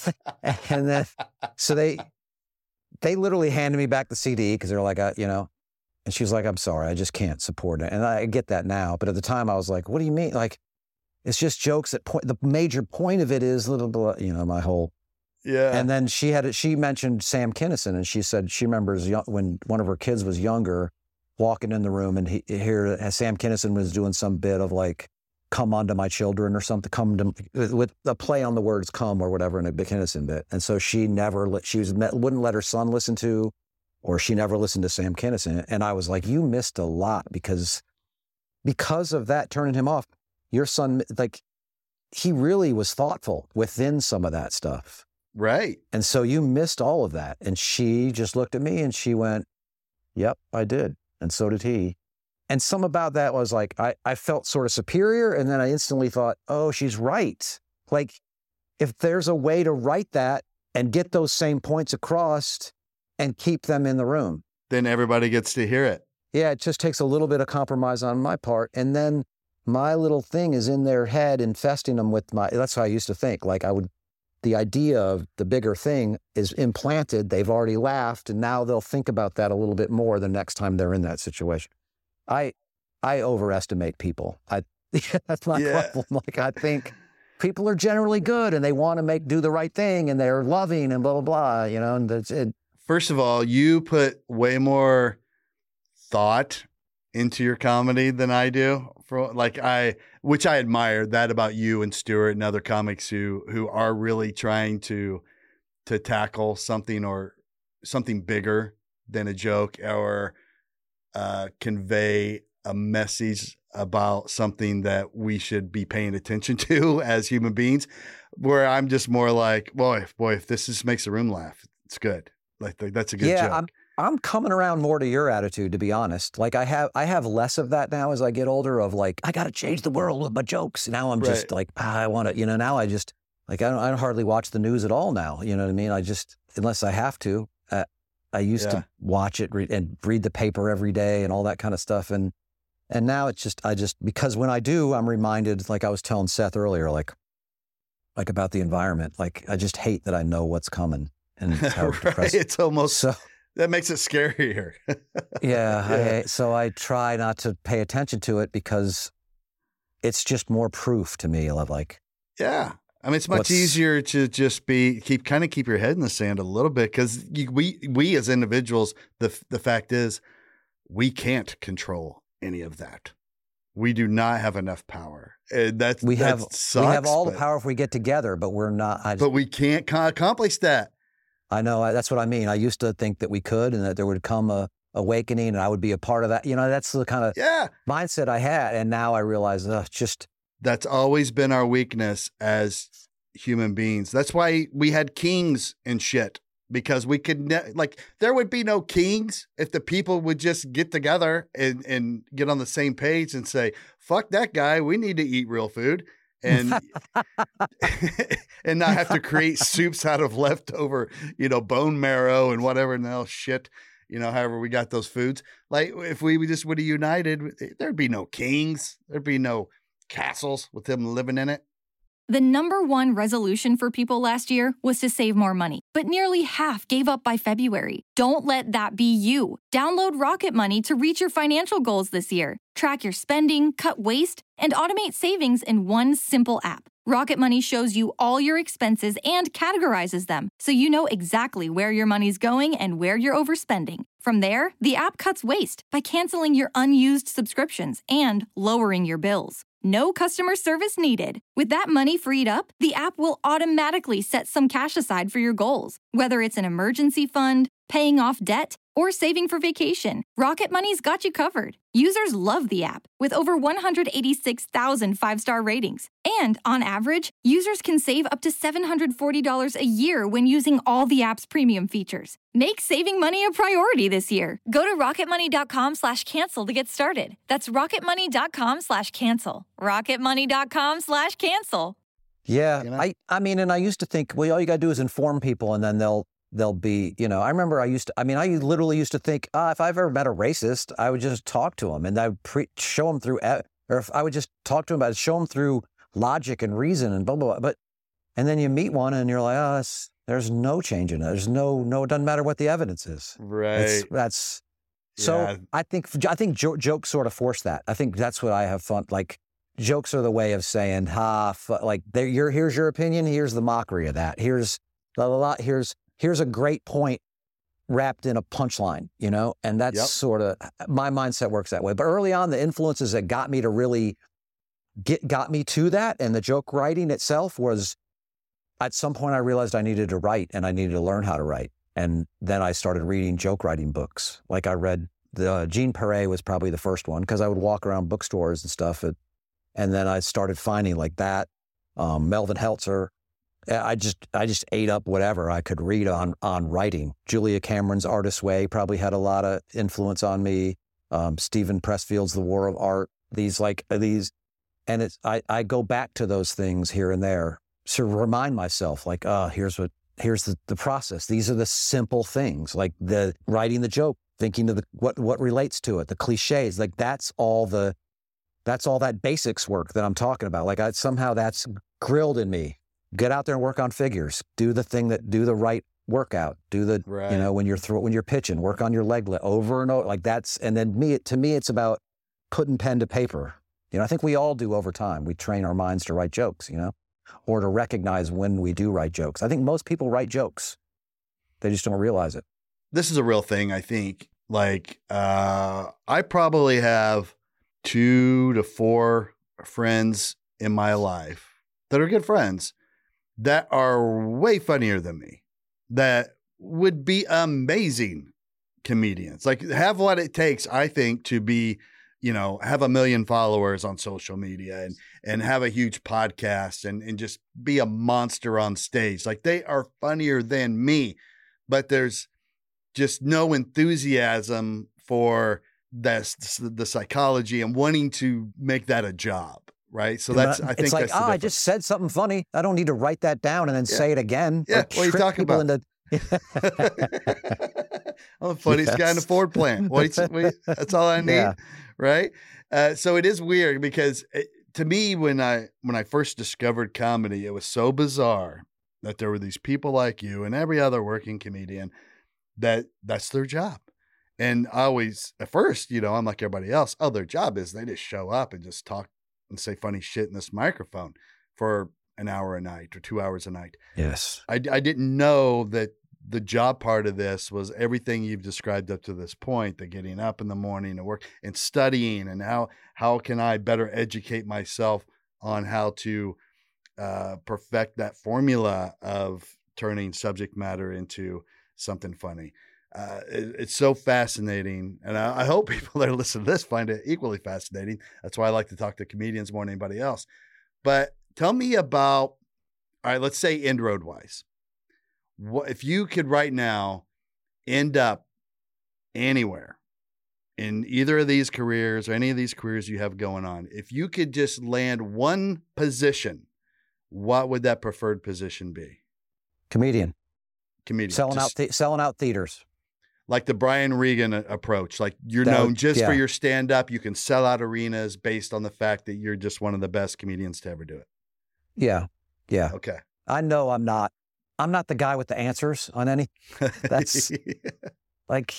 and then so they literally handed me back the CD because they're like, you know, and she was like, I'm sorry, I just can't support it. And I get that now, but at the time I was like, what do you mean? Like, it's just jokes the major point of it is you know, my whole. Yeah. And then she mentioned Sam Kinison, and she said she remembers when one of her kids was younger, walking in the room and Sam Kinison was doing some bit of like, come onto my children or something, with a play on the words come or whatever in a Kinison bit. And so she wouldn't let her son listen to, or she never listened to Sam Kinison. And I was like, you missed a lot because of that turning him off. Your son, like, he really was thoughtful within some of that stuff. Right. And so you missed all of that. And she just looked at me and she went, yep, I did. And so did he. And some about that was like, I felt sort of superior. And then I instantly thought, oh, she's right. Like, if there's a way to write that and get those same points across and keep them in the room, then everybody gets to hear it. Yeah, it just takes a little bit of compromise on my part. And then my little thing is in their head, infesting them with that's how I used to think. Like the idea of the bigger thing is implanted. They've already laughed, and now they'll think about that a little bit more the next time they're in that situation. I overestimate people. That's my problem. Like, I think people are generally good and they want to do the right thing and they're loving and blah, blah, blah, you know, and that's it. First of all, you put way more thought into your comedy than I do. Which I admire that about you and Stuart and other comics who are really trying to tackle something or something bigger than a joke or convey a message about something that we should be paying attention to as human beings, where I'm just more like, boy, if this just makes the room laugh, it's good. Like that's a good joke. I'm coming around more to your attitude, to be honest. Like I have less of that now as I get older of like, I got to change the world with my jokes. Now I'm just like, I want to, now I just like, I don't hardly watch the news at all now. You know what I mean? I just, unless I have to, I used to watch it and read the paper every day and all that kind of stuff. And now it's just, because when I do, I'm reminded, like I was telling Seth earlier, like about the environment, like I just hate that I know what's coming and how depressing. It's almost, that makes it scarier. So I try not to pay attention to it because it's just more proof to me of like. Yeah. I mean, it's much easier to just keep your head in the sand a little bit, because we as individuals, the fact is we can't control any of that. We do not have enough power. We have all the power if we get together, but we're not. But we can't accomplish that. I know. That's what I mean. I used to think that we could, and that there would come a awakening, and I would be a part of that. That's the kind of mindset I had, and now I realize that's always been our weakness as human beings. That's why we had kings and shit, because we could there would be no kings if the people would just get together and get on the same page and say, fuck that guy, we need to eat real food, and and not have to create soups out of leftover, bone marrow and whatever else shit, however we got those foods. Like if we just would have united, there'd be no kings, there'd be no castles with them living in it. The number one resolution for people last year was to save more money, but nearly half gave up by February. Don't let that be you. Download Rocket Money to reach your financial goals this year. Track your spending, cut waste, and automate savings in one simple app. Rocket Money shows you all your expenses and categorizes them, so you know exactly where your money's going and where you're overspending. From there, the app cuts waste by canceling your unused subscriptions and lowering your bills. No customer service needed. With that money freed up, the app will automatically set some cash aside for your goals. Whether it's an emergency fund, paying off debt, or saving for vacation, Rocket Money's got you covered. Users love the app, with over 186,000 five-star ratings. And on average, users can save up to $740 a year when using all the app's premium features. Make saving money a priority this year. Go to rocketmoney.com/cancel to get started. That's rocketmoney.com/cancel. rocketmoney.com/cancel. Yeah, I mean, and I used to think, well, all you got to do is inform people, and then they'll be, I remember I literally used to think, if I've ever met a racist, I would just talk to him, and I would show him through, or if I would just talk to him about it, show him through logic and reason and blah, blah, blah. And then you meet one and you're like, there's no change in it. There's no, it doesn't matter what the evidence is. Right. I think jokes sort of force that. I think that's what I have fun. Like jokes are the way of saying, here's your opinion. Here's the mockery of that. Here's here's a great point wrapped in a punchline, and that's sort of my mindset works that way. But early on, the influences that got me to really got me to that, and the joke writing itself was, at some point I realized I needed to write and I needed to learn how to write. And then I started reading joke writing books. Like I read Jean Perret was probably the first one, because I would walk around bookstores and stuff. And then I started finding like that, Melvin Heltzer. I just ate up whatever I could read on writing. Julia Cameron's Artist's Way probably had a lot of influence on me. Stephen Pressfield's The War of Art. And I go back to those things here and there to remind myself, like, here's the process. These are the simple things, like the writing the joke, thinking of what relates to it, the cliches. Like that's all that basics work that I'm talking about. Like somehow that's grilled in me. Get out there and work on figures. Do the right workout. Do the when you're pitching, work on your leg lift over and over. Like that's, and then to me it's about putting pen to paper. I think we all do over time. We train our minds to write jokes, or to recognize when we do write jokes. I think most people write jokes. They just don't realize it. This is a real thing, I think. Like, I probably have 2 to 4 friends in my life that are good friends that are way funnier than me, that would be amazing comedians. Like have what it takes, I think, to be have 1 million followers on social media and have a huge podcast and just be a monster on stage. Like, they are funnier than me, but there's just no enthusiasm for the psychology and wanting to make that a job. Right. So I think it's like, that's the difference. I just said something funny. I don't need to write that down and then say it again. Yeah. What are you talking about? I'm the funniest guy in the Ford plant. That's all I need. Yeah. Right. So it is weird because to me, when I first discovered comedy, it was so bizarre that there were these people like you and every other working comedian that's their job. And I always, at first, I'm like everybody else. Oh, their job is they just show up and just talk and say funny shit in this microphone for an hour a night or 2 hours a night. Yes. I didn't know that the job part of this was everything you've described up to this point, the getting up in the morning and work and studying and how can I better educate myself on how to perfect that formula of turning subject matter into something funny. It's so fascinating. And I hope people that listen to this find it equally fascinating. That's why I like to talk to comedians more than anybody else. But tell me about, all right, let's say end road wise. What if you could right now end up anywhere in either of these careers or any of these careers you have going on, if you could just land one position, what would that preferred position be? Comedian. Selling out theaters. Like the Brian Regan approach. Like you're known just for your stand-up. You can sell out arenas based on the fact that you're just one of the best comedians to ever do it. Yeah. Yeah. Okay. I know I'm not the guy with the answers on any. That's like,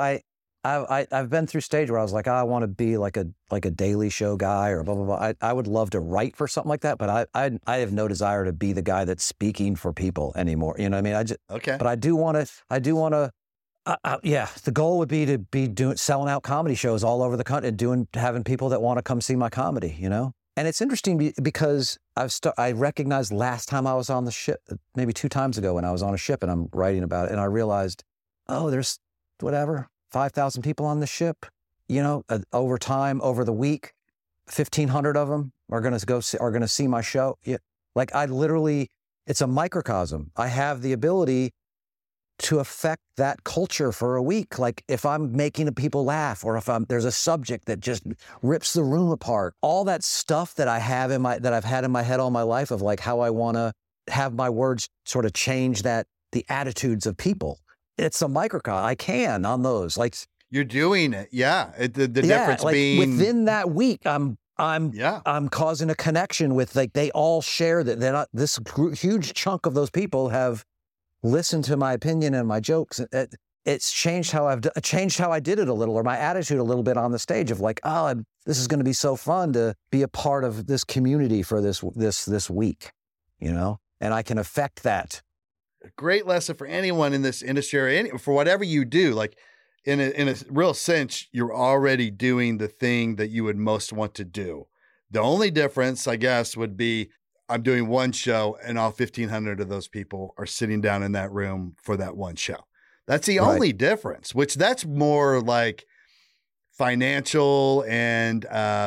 I've been through stage where I was like, I want to be like a Daily Show guy or blah, blah, blah. I would love to write for something like that, but I have no desire to be the guy that's speaking for people anymore. You know what I mean? Okay. But I do want to, the goal would be to be selling out comedy shows all over the country and having people that want to come see my comedy, And it's interesting because I recognized last time I was on the ship, maybe 2 times ago when I was on a ship and I'm writing about it, and I realized, there's 5,000 people on the ship, over time, over the week, 1,500 of them are going to see my show. Yeah. Like it's a microcosm. I have the ability to affect that culture for a week. Like if I'm making people laugh or if there's a subject that just rips the room apart, all that stuff that I've had in my head all my life of like how I want to have my words sort of change the attitudes of people. It's a microcosm. I can on those. Like you're doing it. Yeah. The difference like being within that week, I'm causing a connection with they all share that this huge chunk of those people have listened to my opinion and my jokes. It's changed how I did it a little, or my attitude a little bit on the stage of like, this is going to be so fun to be a part of this community for this week, and I can affect that. A great lesson for anyone in this industry or for whatever you do. Like in a real sense, you're already doing the thing that you would most want to do. The only difference, I guess, would be I'm doing one show and all 1,500 of those people are sitting down in that room for that one show. That's the only difference, which that's more like financial and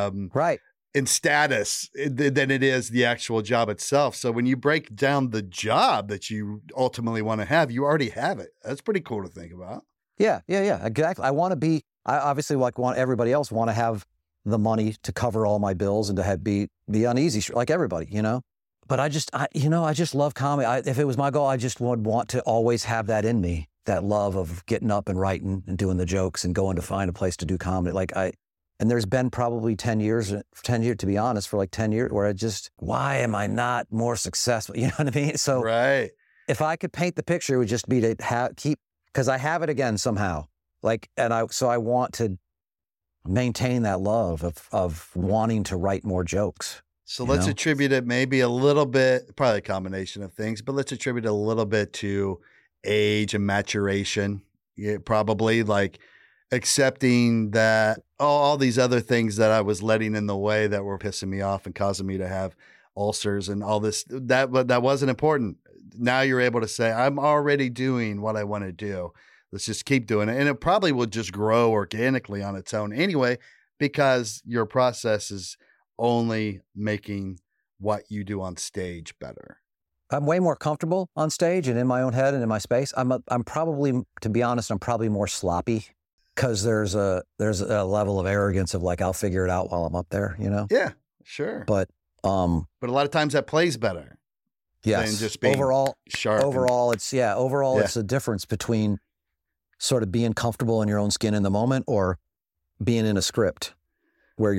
in status than it is the actual job itself. So when you break down the job that you ultimately want to have, you already have it. That's pretty cool to think about. Yeah. Exactly. I obviously want everybody else want to have the money to cover all my bills and to be uneasy like everybody, But I just love comedy. If it was my goal, I just would want to always have that in me, that love of getting up and writing and doing the jokes and going to find a place to do comedy. And there's been probably 10 years, to be honest, for like 10 years where why am I not more successful? You know what I mean? So if I could paint the picture, it would just be to because I have it again somehow. So I want to maintain that love of wanting to write more jokes. So let's attribute it maybe a little bit, probably a combination of things, but let's attribute it a little bit to age and maturation. Yeah, probably like accepting that all these other things that I was letting in the way that were pissing me off and causing me to have ulcers and all this, that wasn't important. Now you're able to say, I'm already doing what I want to do. Let's just keep doing it. And it probably will just grow organically on its own anyway, because your process is only making what you do on stage better. I'm way more comfortable on stage and in my own head and in my space. I'm probably, to be honest, I'm probably more sloppy because there's a level of arrogance of like, I'll figure it out while I'm up there, you know? Yeah, sure. But a lot of times that plays better. Yes. Than just being sharp. Overall, it's a difference between sort of being comfortable in your own skin in the moment or being in a script where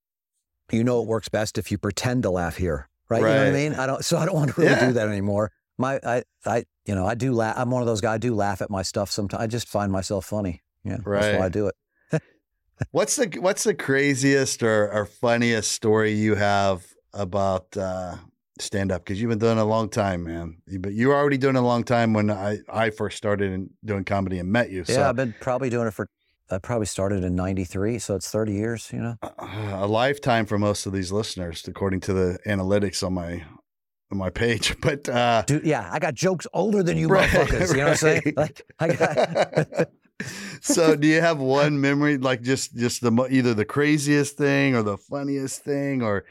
it works best if you pretend to laugh here. Right. You know what I mean? I don't want to really do that anymore. I do laugh. I'm one of those guys. I do laugh at my stuff sometimes. I just find myself funny. Yeah. Right. That's why I do it. What's the craziest or funniest story you have about stand up? Because you've been doing it a long time, man. But you were already doing it a long time when I first started doing comedy and met you. Yeah, so. I've been probably doing it I probably started in 93, so it's 30 years, you know. A lifetime for most of these listeners, according to the analytics on my page. But dude, yeah, I got jokes older than you motherfuckers. You know what I'm saying? Like, I got. So, do you have one memory, like just either the craziest thing or the funniest thing or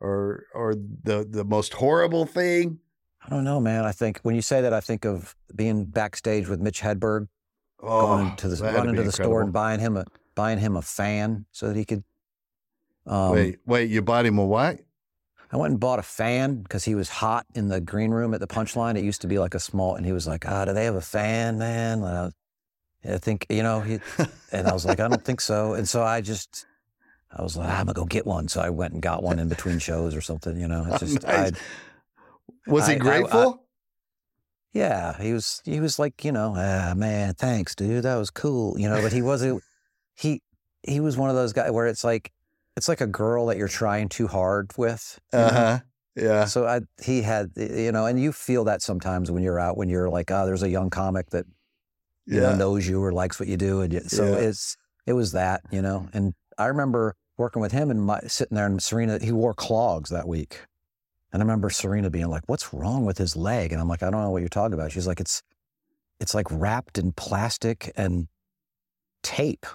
the most horrible thing? I don't know, man. I think when you say that, I think of being backstage with Mitch Hedberg. Running to the store and buying him a fan so that he could. Wait! You bought him a what? I went and bought a fan because he was hot in the green room at the Punchline. It used to be like a small, and he was like, "Do they have a fan, man?" And I think and I was like, "I don't think so." And so I was like, "I'm gonna go get one." So I went and got one in between shows or something. You know, it's just. Nice. Was he grateful? Yeah, he was like, man, thanks, dude. That was cool. But he wasn't, he was one of those guys where it's like a girl that you're trying too hard with. Yeah. So he had, and you feel that sometimes when you're out, when you're like, there's a young comic that, knows you or likes what you do. And it was that, and I remember working with him and sitting there and Serena, he wore clogs that week. And I remember Serena being like, "What's wrong with his leg?" And I'm like, "I don't know what you're talking about." She's like, "It's like wrapped in plastic and tape."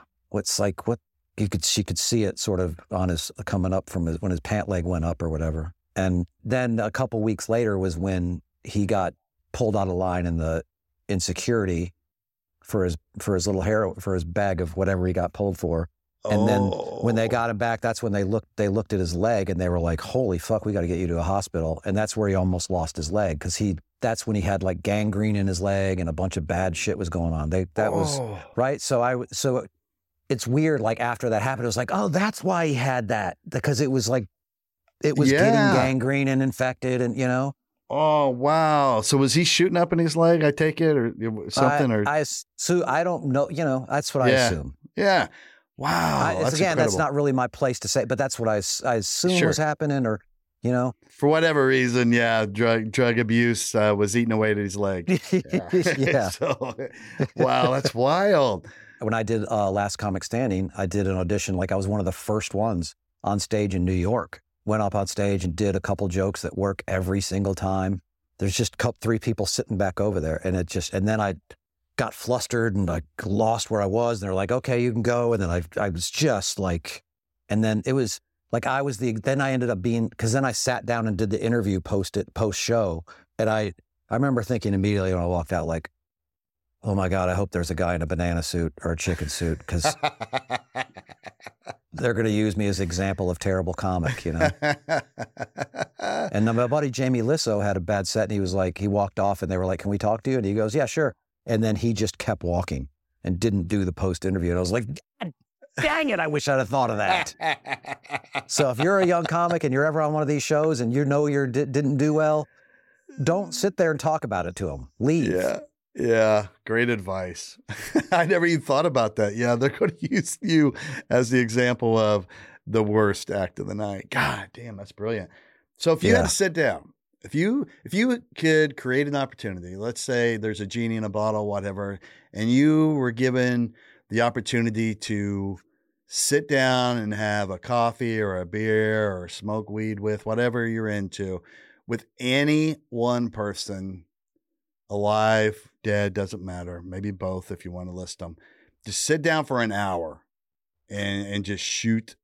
She could see it sort of on his coming up from when his pant leg went up or whatever. And then a couple weeks later was when he got pulled out of line in security for his for his bag of whatever he got pulled for. And then when they got him back, that's when they looked at his leg and they were like, "Holy fuck, we got to get you to a hospital." And that's where he almost lost his leg because that's when he had like gangrene in his leg and a bunch of bad shit was going on. That was right. So it's weird. Like after that happened, it was like, oh, that's why he had that, because it was getting gangrene and infected and Oh, wow. So was he shooting up in his leg, I take it, or something? I don't know. That's what I assume. Yeah. Wow. That's not really my place to say, but that's what I assume was happening, or, For whatever reason, drug abuse was eating away at his leg. Yeah. So, wow, that's wild. When I did Last Comic Standing, I did an audition. Like I was one of the first ones on stage in New York. Went up on stage and did a couple jokes that work every single time. There's just 3 people sitting back over there, and then I got flustered and I lost where I was. And they're like, "Okay, you can go." And then I was just like, and then it was like then I ended up being, because then I sat down and did the interview post show. And I remember thinking immediately when I walked out, like, oh my God, I hope there's a guy in a banana suit or a chicken suit, because they're going to use me as an example of terrible comic, And my buddy Jamie Lissow had a bad set, and he was like, he walked off and they were like, "Can we talk to you?" And he goes, "Yeah, sure." And then he just kept walking and didn't do the post interview. And I was like, "God dang it, I wish I'd have thought of that." So if you're a young comic and you're ever on one of these shows and you didn't do well, don't sit there and talk about it to them. Leave. Yeah. Great advice. I never even thought about that. Yeah. They're going to use you as the example of the worst act of the night. God damn, that's brilliant. So if you had to sit down, if you could create an opportunity, let's say there's a genie in a bottle, whatever, and you were given the opportunity to sit down and have a coffee or a beer or smoke weed with whatever you're into with any one person, alive, dead, doesn't matter. Maybe both if you want to list them. Just sit down for an hour and just shoot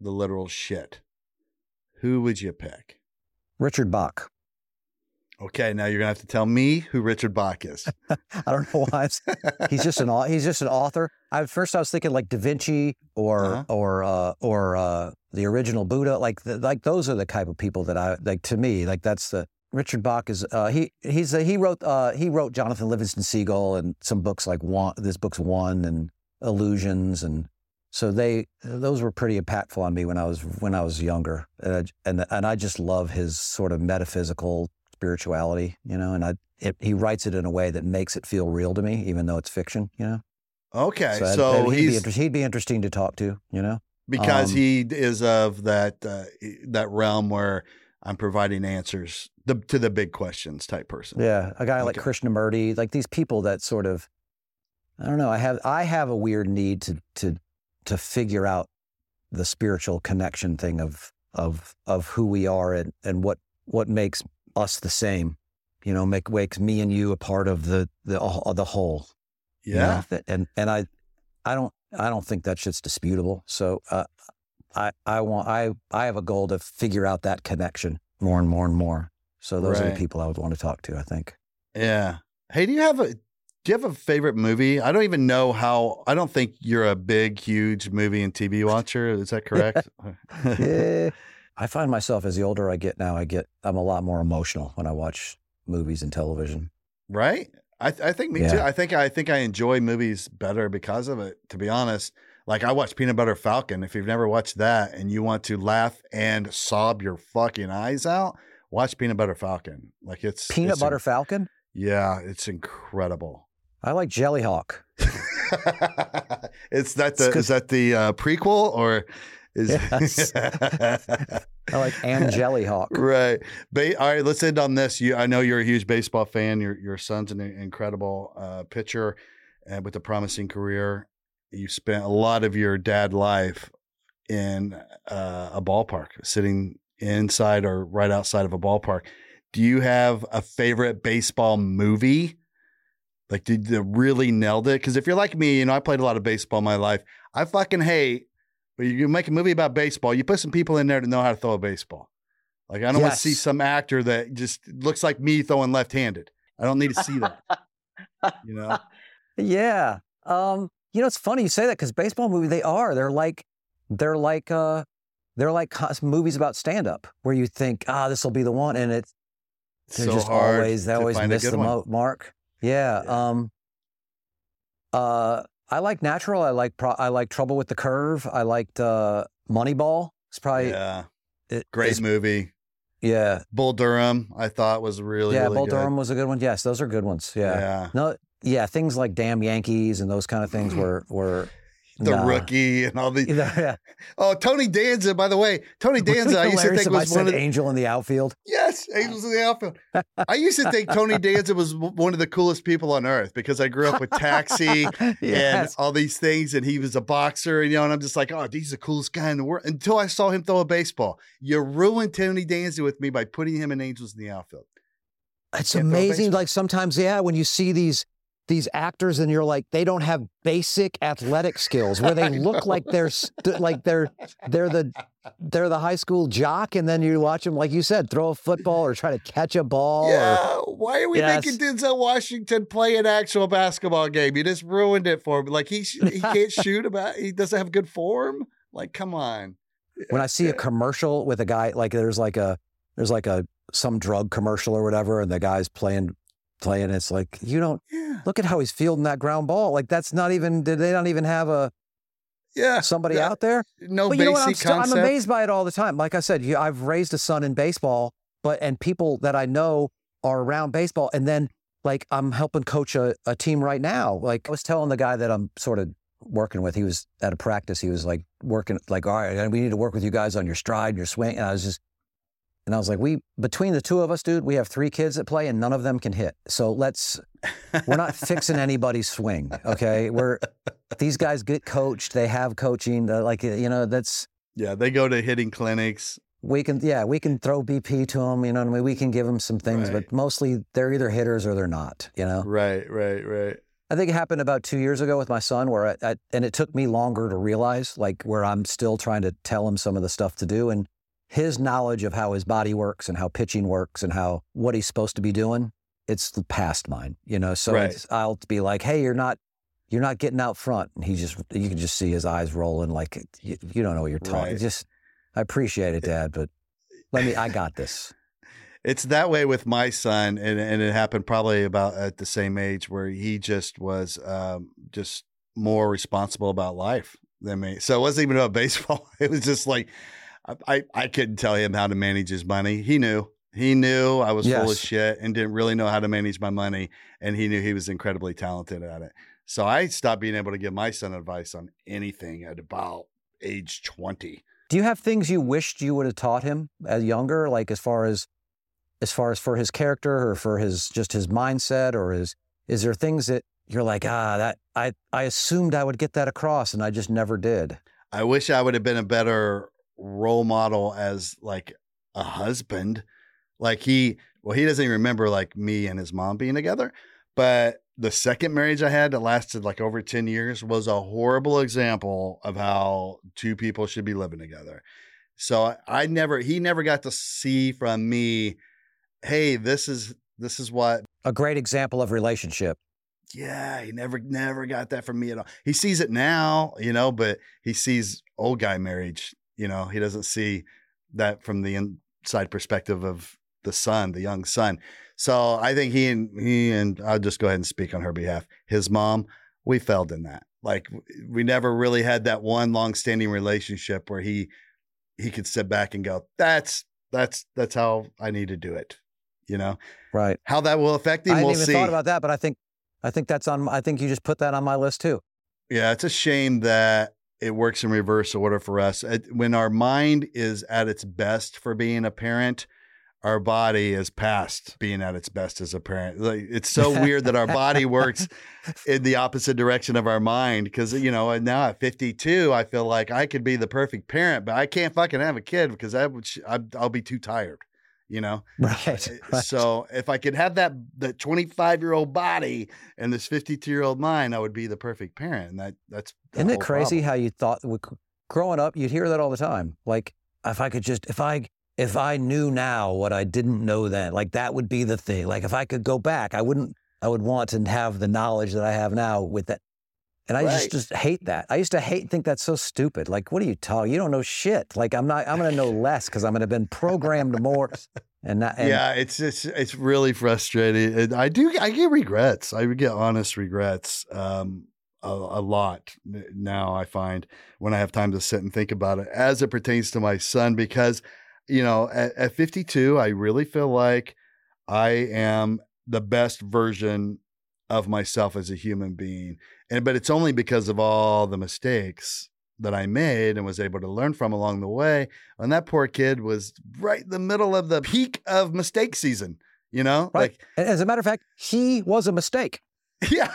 the literal shit, who would you pick? Richard Bach. Okay, now you're gonna have to tell me who Richard Bach is. I don't know why. He's just an author. At first I was thinking like Da Vinci or the original Buddha. Like those are the type of people that I like. To me, like that's the Richard Bach is. He wrote Jonathan Livingston Seagull and some books like this book's One and Illusions, and so those were pretty impactful on me when I was younger, and I just love his sort of metaphysical spirituality, and he writes it in a way that makes it feel real to me, even though it's fiction, Okay, so he'd be interesting to talk to, because he is of that realm where I'm providing answers to the big questions type person. Yeah, a guy like Krishnamurti, like these people that sort of, I don't know. I have a weird need to figure out the spiritual connection thing of who we are and what makes us the same, makes me and you a part of the whole. Yeah. And I don't think that shit's disputable. So I have a goal to figure out that connection more and more and more. So those are the people I would want to talk to, I think. Yeah. Hey, do you have a favorite movie? I don't even know I don't think you're a big, huge movie and TV watcher. Is that correct? Yeah. I find myself, as the older I get now, I'm a lot more emotional when I watch movies and television. Right? I think me too. I think I enjoy movies better because of it, to be honest. Like I watched Peanut Butter Falcon. If you've never watched that and you want to laugh and sob your fucking eyes out, watch Peanut Butter Falcon. Like it's Peanut Butter Falcon? Yeah, it's incredible. I like Jellyhawk. Is that the prequel or Yes. I like Jellyhawk. Right. All right, let's end on this. I know you're a huge baseball fan. Your son's an incredible pitcher with a promising career. You spent a lot of your dad life in a ballpark, sitting inside or right outside of a ballpark. Do you have a favorite baseball movie? Like, did you really nailed it? Because if you're like me, I played a lot of baseball in my life. I fucking hate, but you make a movie about baseball, you put some people in there to know how to throw a baseball. Like, I don't want to see some actor that just looks like me throwing left-handed. I don't need to see that. Yeah. It's funny you say that because baseball movies, they're like movies about stand-up where you think, this will be the one, and they're so just hard they always miss the mark. Yeah. I like Natural. I like Trouble with the Curve. I liked Moneyball. It's probably great movie. Yeah. Bull Durham, I thought was really Bull good. Durham was a good one. Yes, those are good ones. Yeah. No. Yeah, things like Damn Yankees and those kind of things were the Rookie and all these. Yeah. Oh, Tony Danza, by the way. Tony Danza, I used to think was one of the Angel in the Outfield. Yes, Angels in the Outfield. I used to think Tony Danza was one of the coolest people on earth because I grew up with Taxi and all these things, and he was a boxer, and I'm just like, he's the coolest guy in the world. Until I saw him throw a baseball. You ruined Tony Danza with me by putting him in Angels in the Outfield. It's amazing. Like sometimes, when you see these actors and you're like, they don't have basic athletic skills where they look like they're the high school jock, and then you watch them, like you said, throw a football or try to catch a ball. Yeah, why are we making Denzel Washington play an actual basketball game? You just ruined it for him. Like he can't shoot he doesn't have good form. Like, come on. When I see a commercial with a guy, like there's some drug commercial or whatever, and the guy's playing, it's like, look at how he's fielding that ground ball. Like did they not even have somebody out there? No, but basic concept. I'm amazed by it all the time. Like I said, I've raised a son in baseball, and people that I know are around baseball. And then like, I'm helping coach a team right now. Like I was telling the guy that I'm sort of working with, he was at a practice. He was like working, like, all right, we need to work with you guys on your stride, your swing. And I was like, between the two of us, dude, we have 3 kids that play and none of them can hit. So we're not fixing anybody's swing. Okay. These guys get coached. They have coaching. They go to hitting clinics. We can throw BP to them. You know what I mean? We can give them some things, but mostly they're either hitters or they're not, Right. I think it happened about 2 years ago with my son, where and it took me longer to realize, like, where I'm still trying to tell him some of the stuff to do, and his knowledge of how his body works and how pitching works and what he's supposed to be doing, it's past mine, So Right. I'll be like, hey, you're not getting out front, and you can just see his eyes rolling, like, you don't know what you're talking. Right. I appreciate it, Dad, but I got this. It's that way with my son, and it happened probably about at the same age, where he just was just more responsible about life than me. So it wasn't even about baseball. It was just like I couldn't tell him how to manage his money. He knew I was full of shit and didn't really know how to manage my money, and he knew he was incredibly talented at it. So I stopped being able to give my son advice on anything at about age 20. Do you have things you wished you would have taught him as younger, like as far as for his character or for his mindset, or is there things that you're like, that I assumed I would get that across and I just never did? I wish I would have been a better role model as like a husband. Like he doesn't even remember like me and his mom being together, but the second marriage I had that lasted like over 10 years was a horrible example of how two people should be living together. So he never got to see from me, hey, this is what a great example of relationship. Yeah, he never got that from me at all. He sees it now, but he sees old guy marriage. He doesn't see that from the inside perspective of the young son. So I think he and I'll just go ahead and speak on her behalf. His mom, we failed in that. Like we never really had that one long-standing relationship where he could sit back and go, that's how I need to do it. Right. How that will affect him, I we'll hadn't see. even thought about that, but I think I think you just put that on my list too. Yeah, it's a shame that it works in reverse order for us. When our mind is at its best for being a parent, our body is past being at its best as a parent. Like, it's so weird that our body works in the opposite direction of our mind. Because, now at 52, I feel like I could be the perfect parent, but I can't fucking have a kid because I'll be too tired. Right. So if I could have that 25-year-old body and this 52-year-old mind, I would be the perfect parent. And that's Isn't it crazy how you thought growing up, you'd hear that all the time. Like if I knew now what I didn't know then, like that would be the thing. Like if I could go back, I would want to have the knowledge that I have now with that. And I just hate that. I used to think that's so stupid. Like, what are you talking? You don't know shit. Like I'm going to know less because I'm going to have been programmed more. Yeah, it's really frustrating. I get regrets. I get honest regrets a lot now, I find, when I have time to sit and think about it as it pertains to my son, because, at 52, I really feel like I am the best version of myself as a human being. But it's only because of all the mistakes that I made and was able to learn from along the way. And that poor kid was right in the middle of the peak of mistake season, Right. Like, as a matter of fact, he was a mistake. Yeah.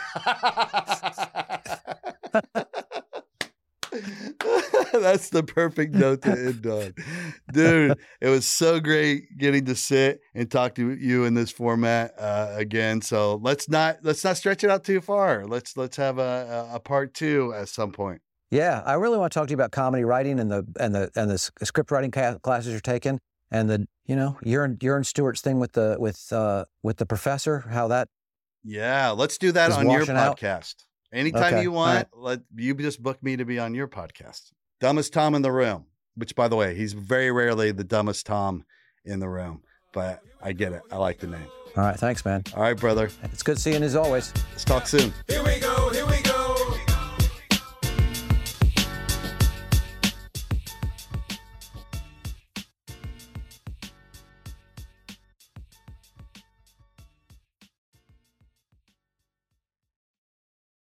That's the perfect note to end on. Dude, it was so great getting to sit and talk to you in this format again. So let's not stretch it out too far. Let's have a part 2 at some point. Yeah, I really want to talk to you about comedy writing and the script writing classes you're taking, and you're in Stewart's thing with the professor, how that. Yeah, let's do that on your podcast. Anytime you want, you just book me to be on your podcast. Dumbest Tom in the Room, which, by the way, he's very rarely the dumbest Tom in the room, but I get it. I like the name. All right. Thanks, man. All right, brother. It's good seeing you as always. Let's talk soon. Here we go, here we go.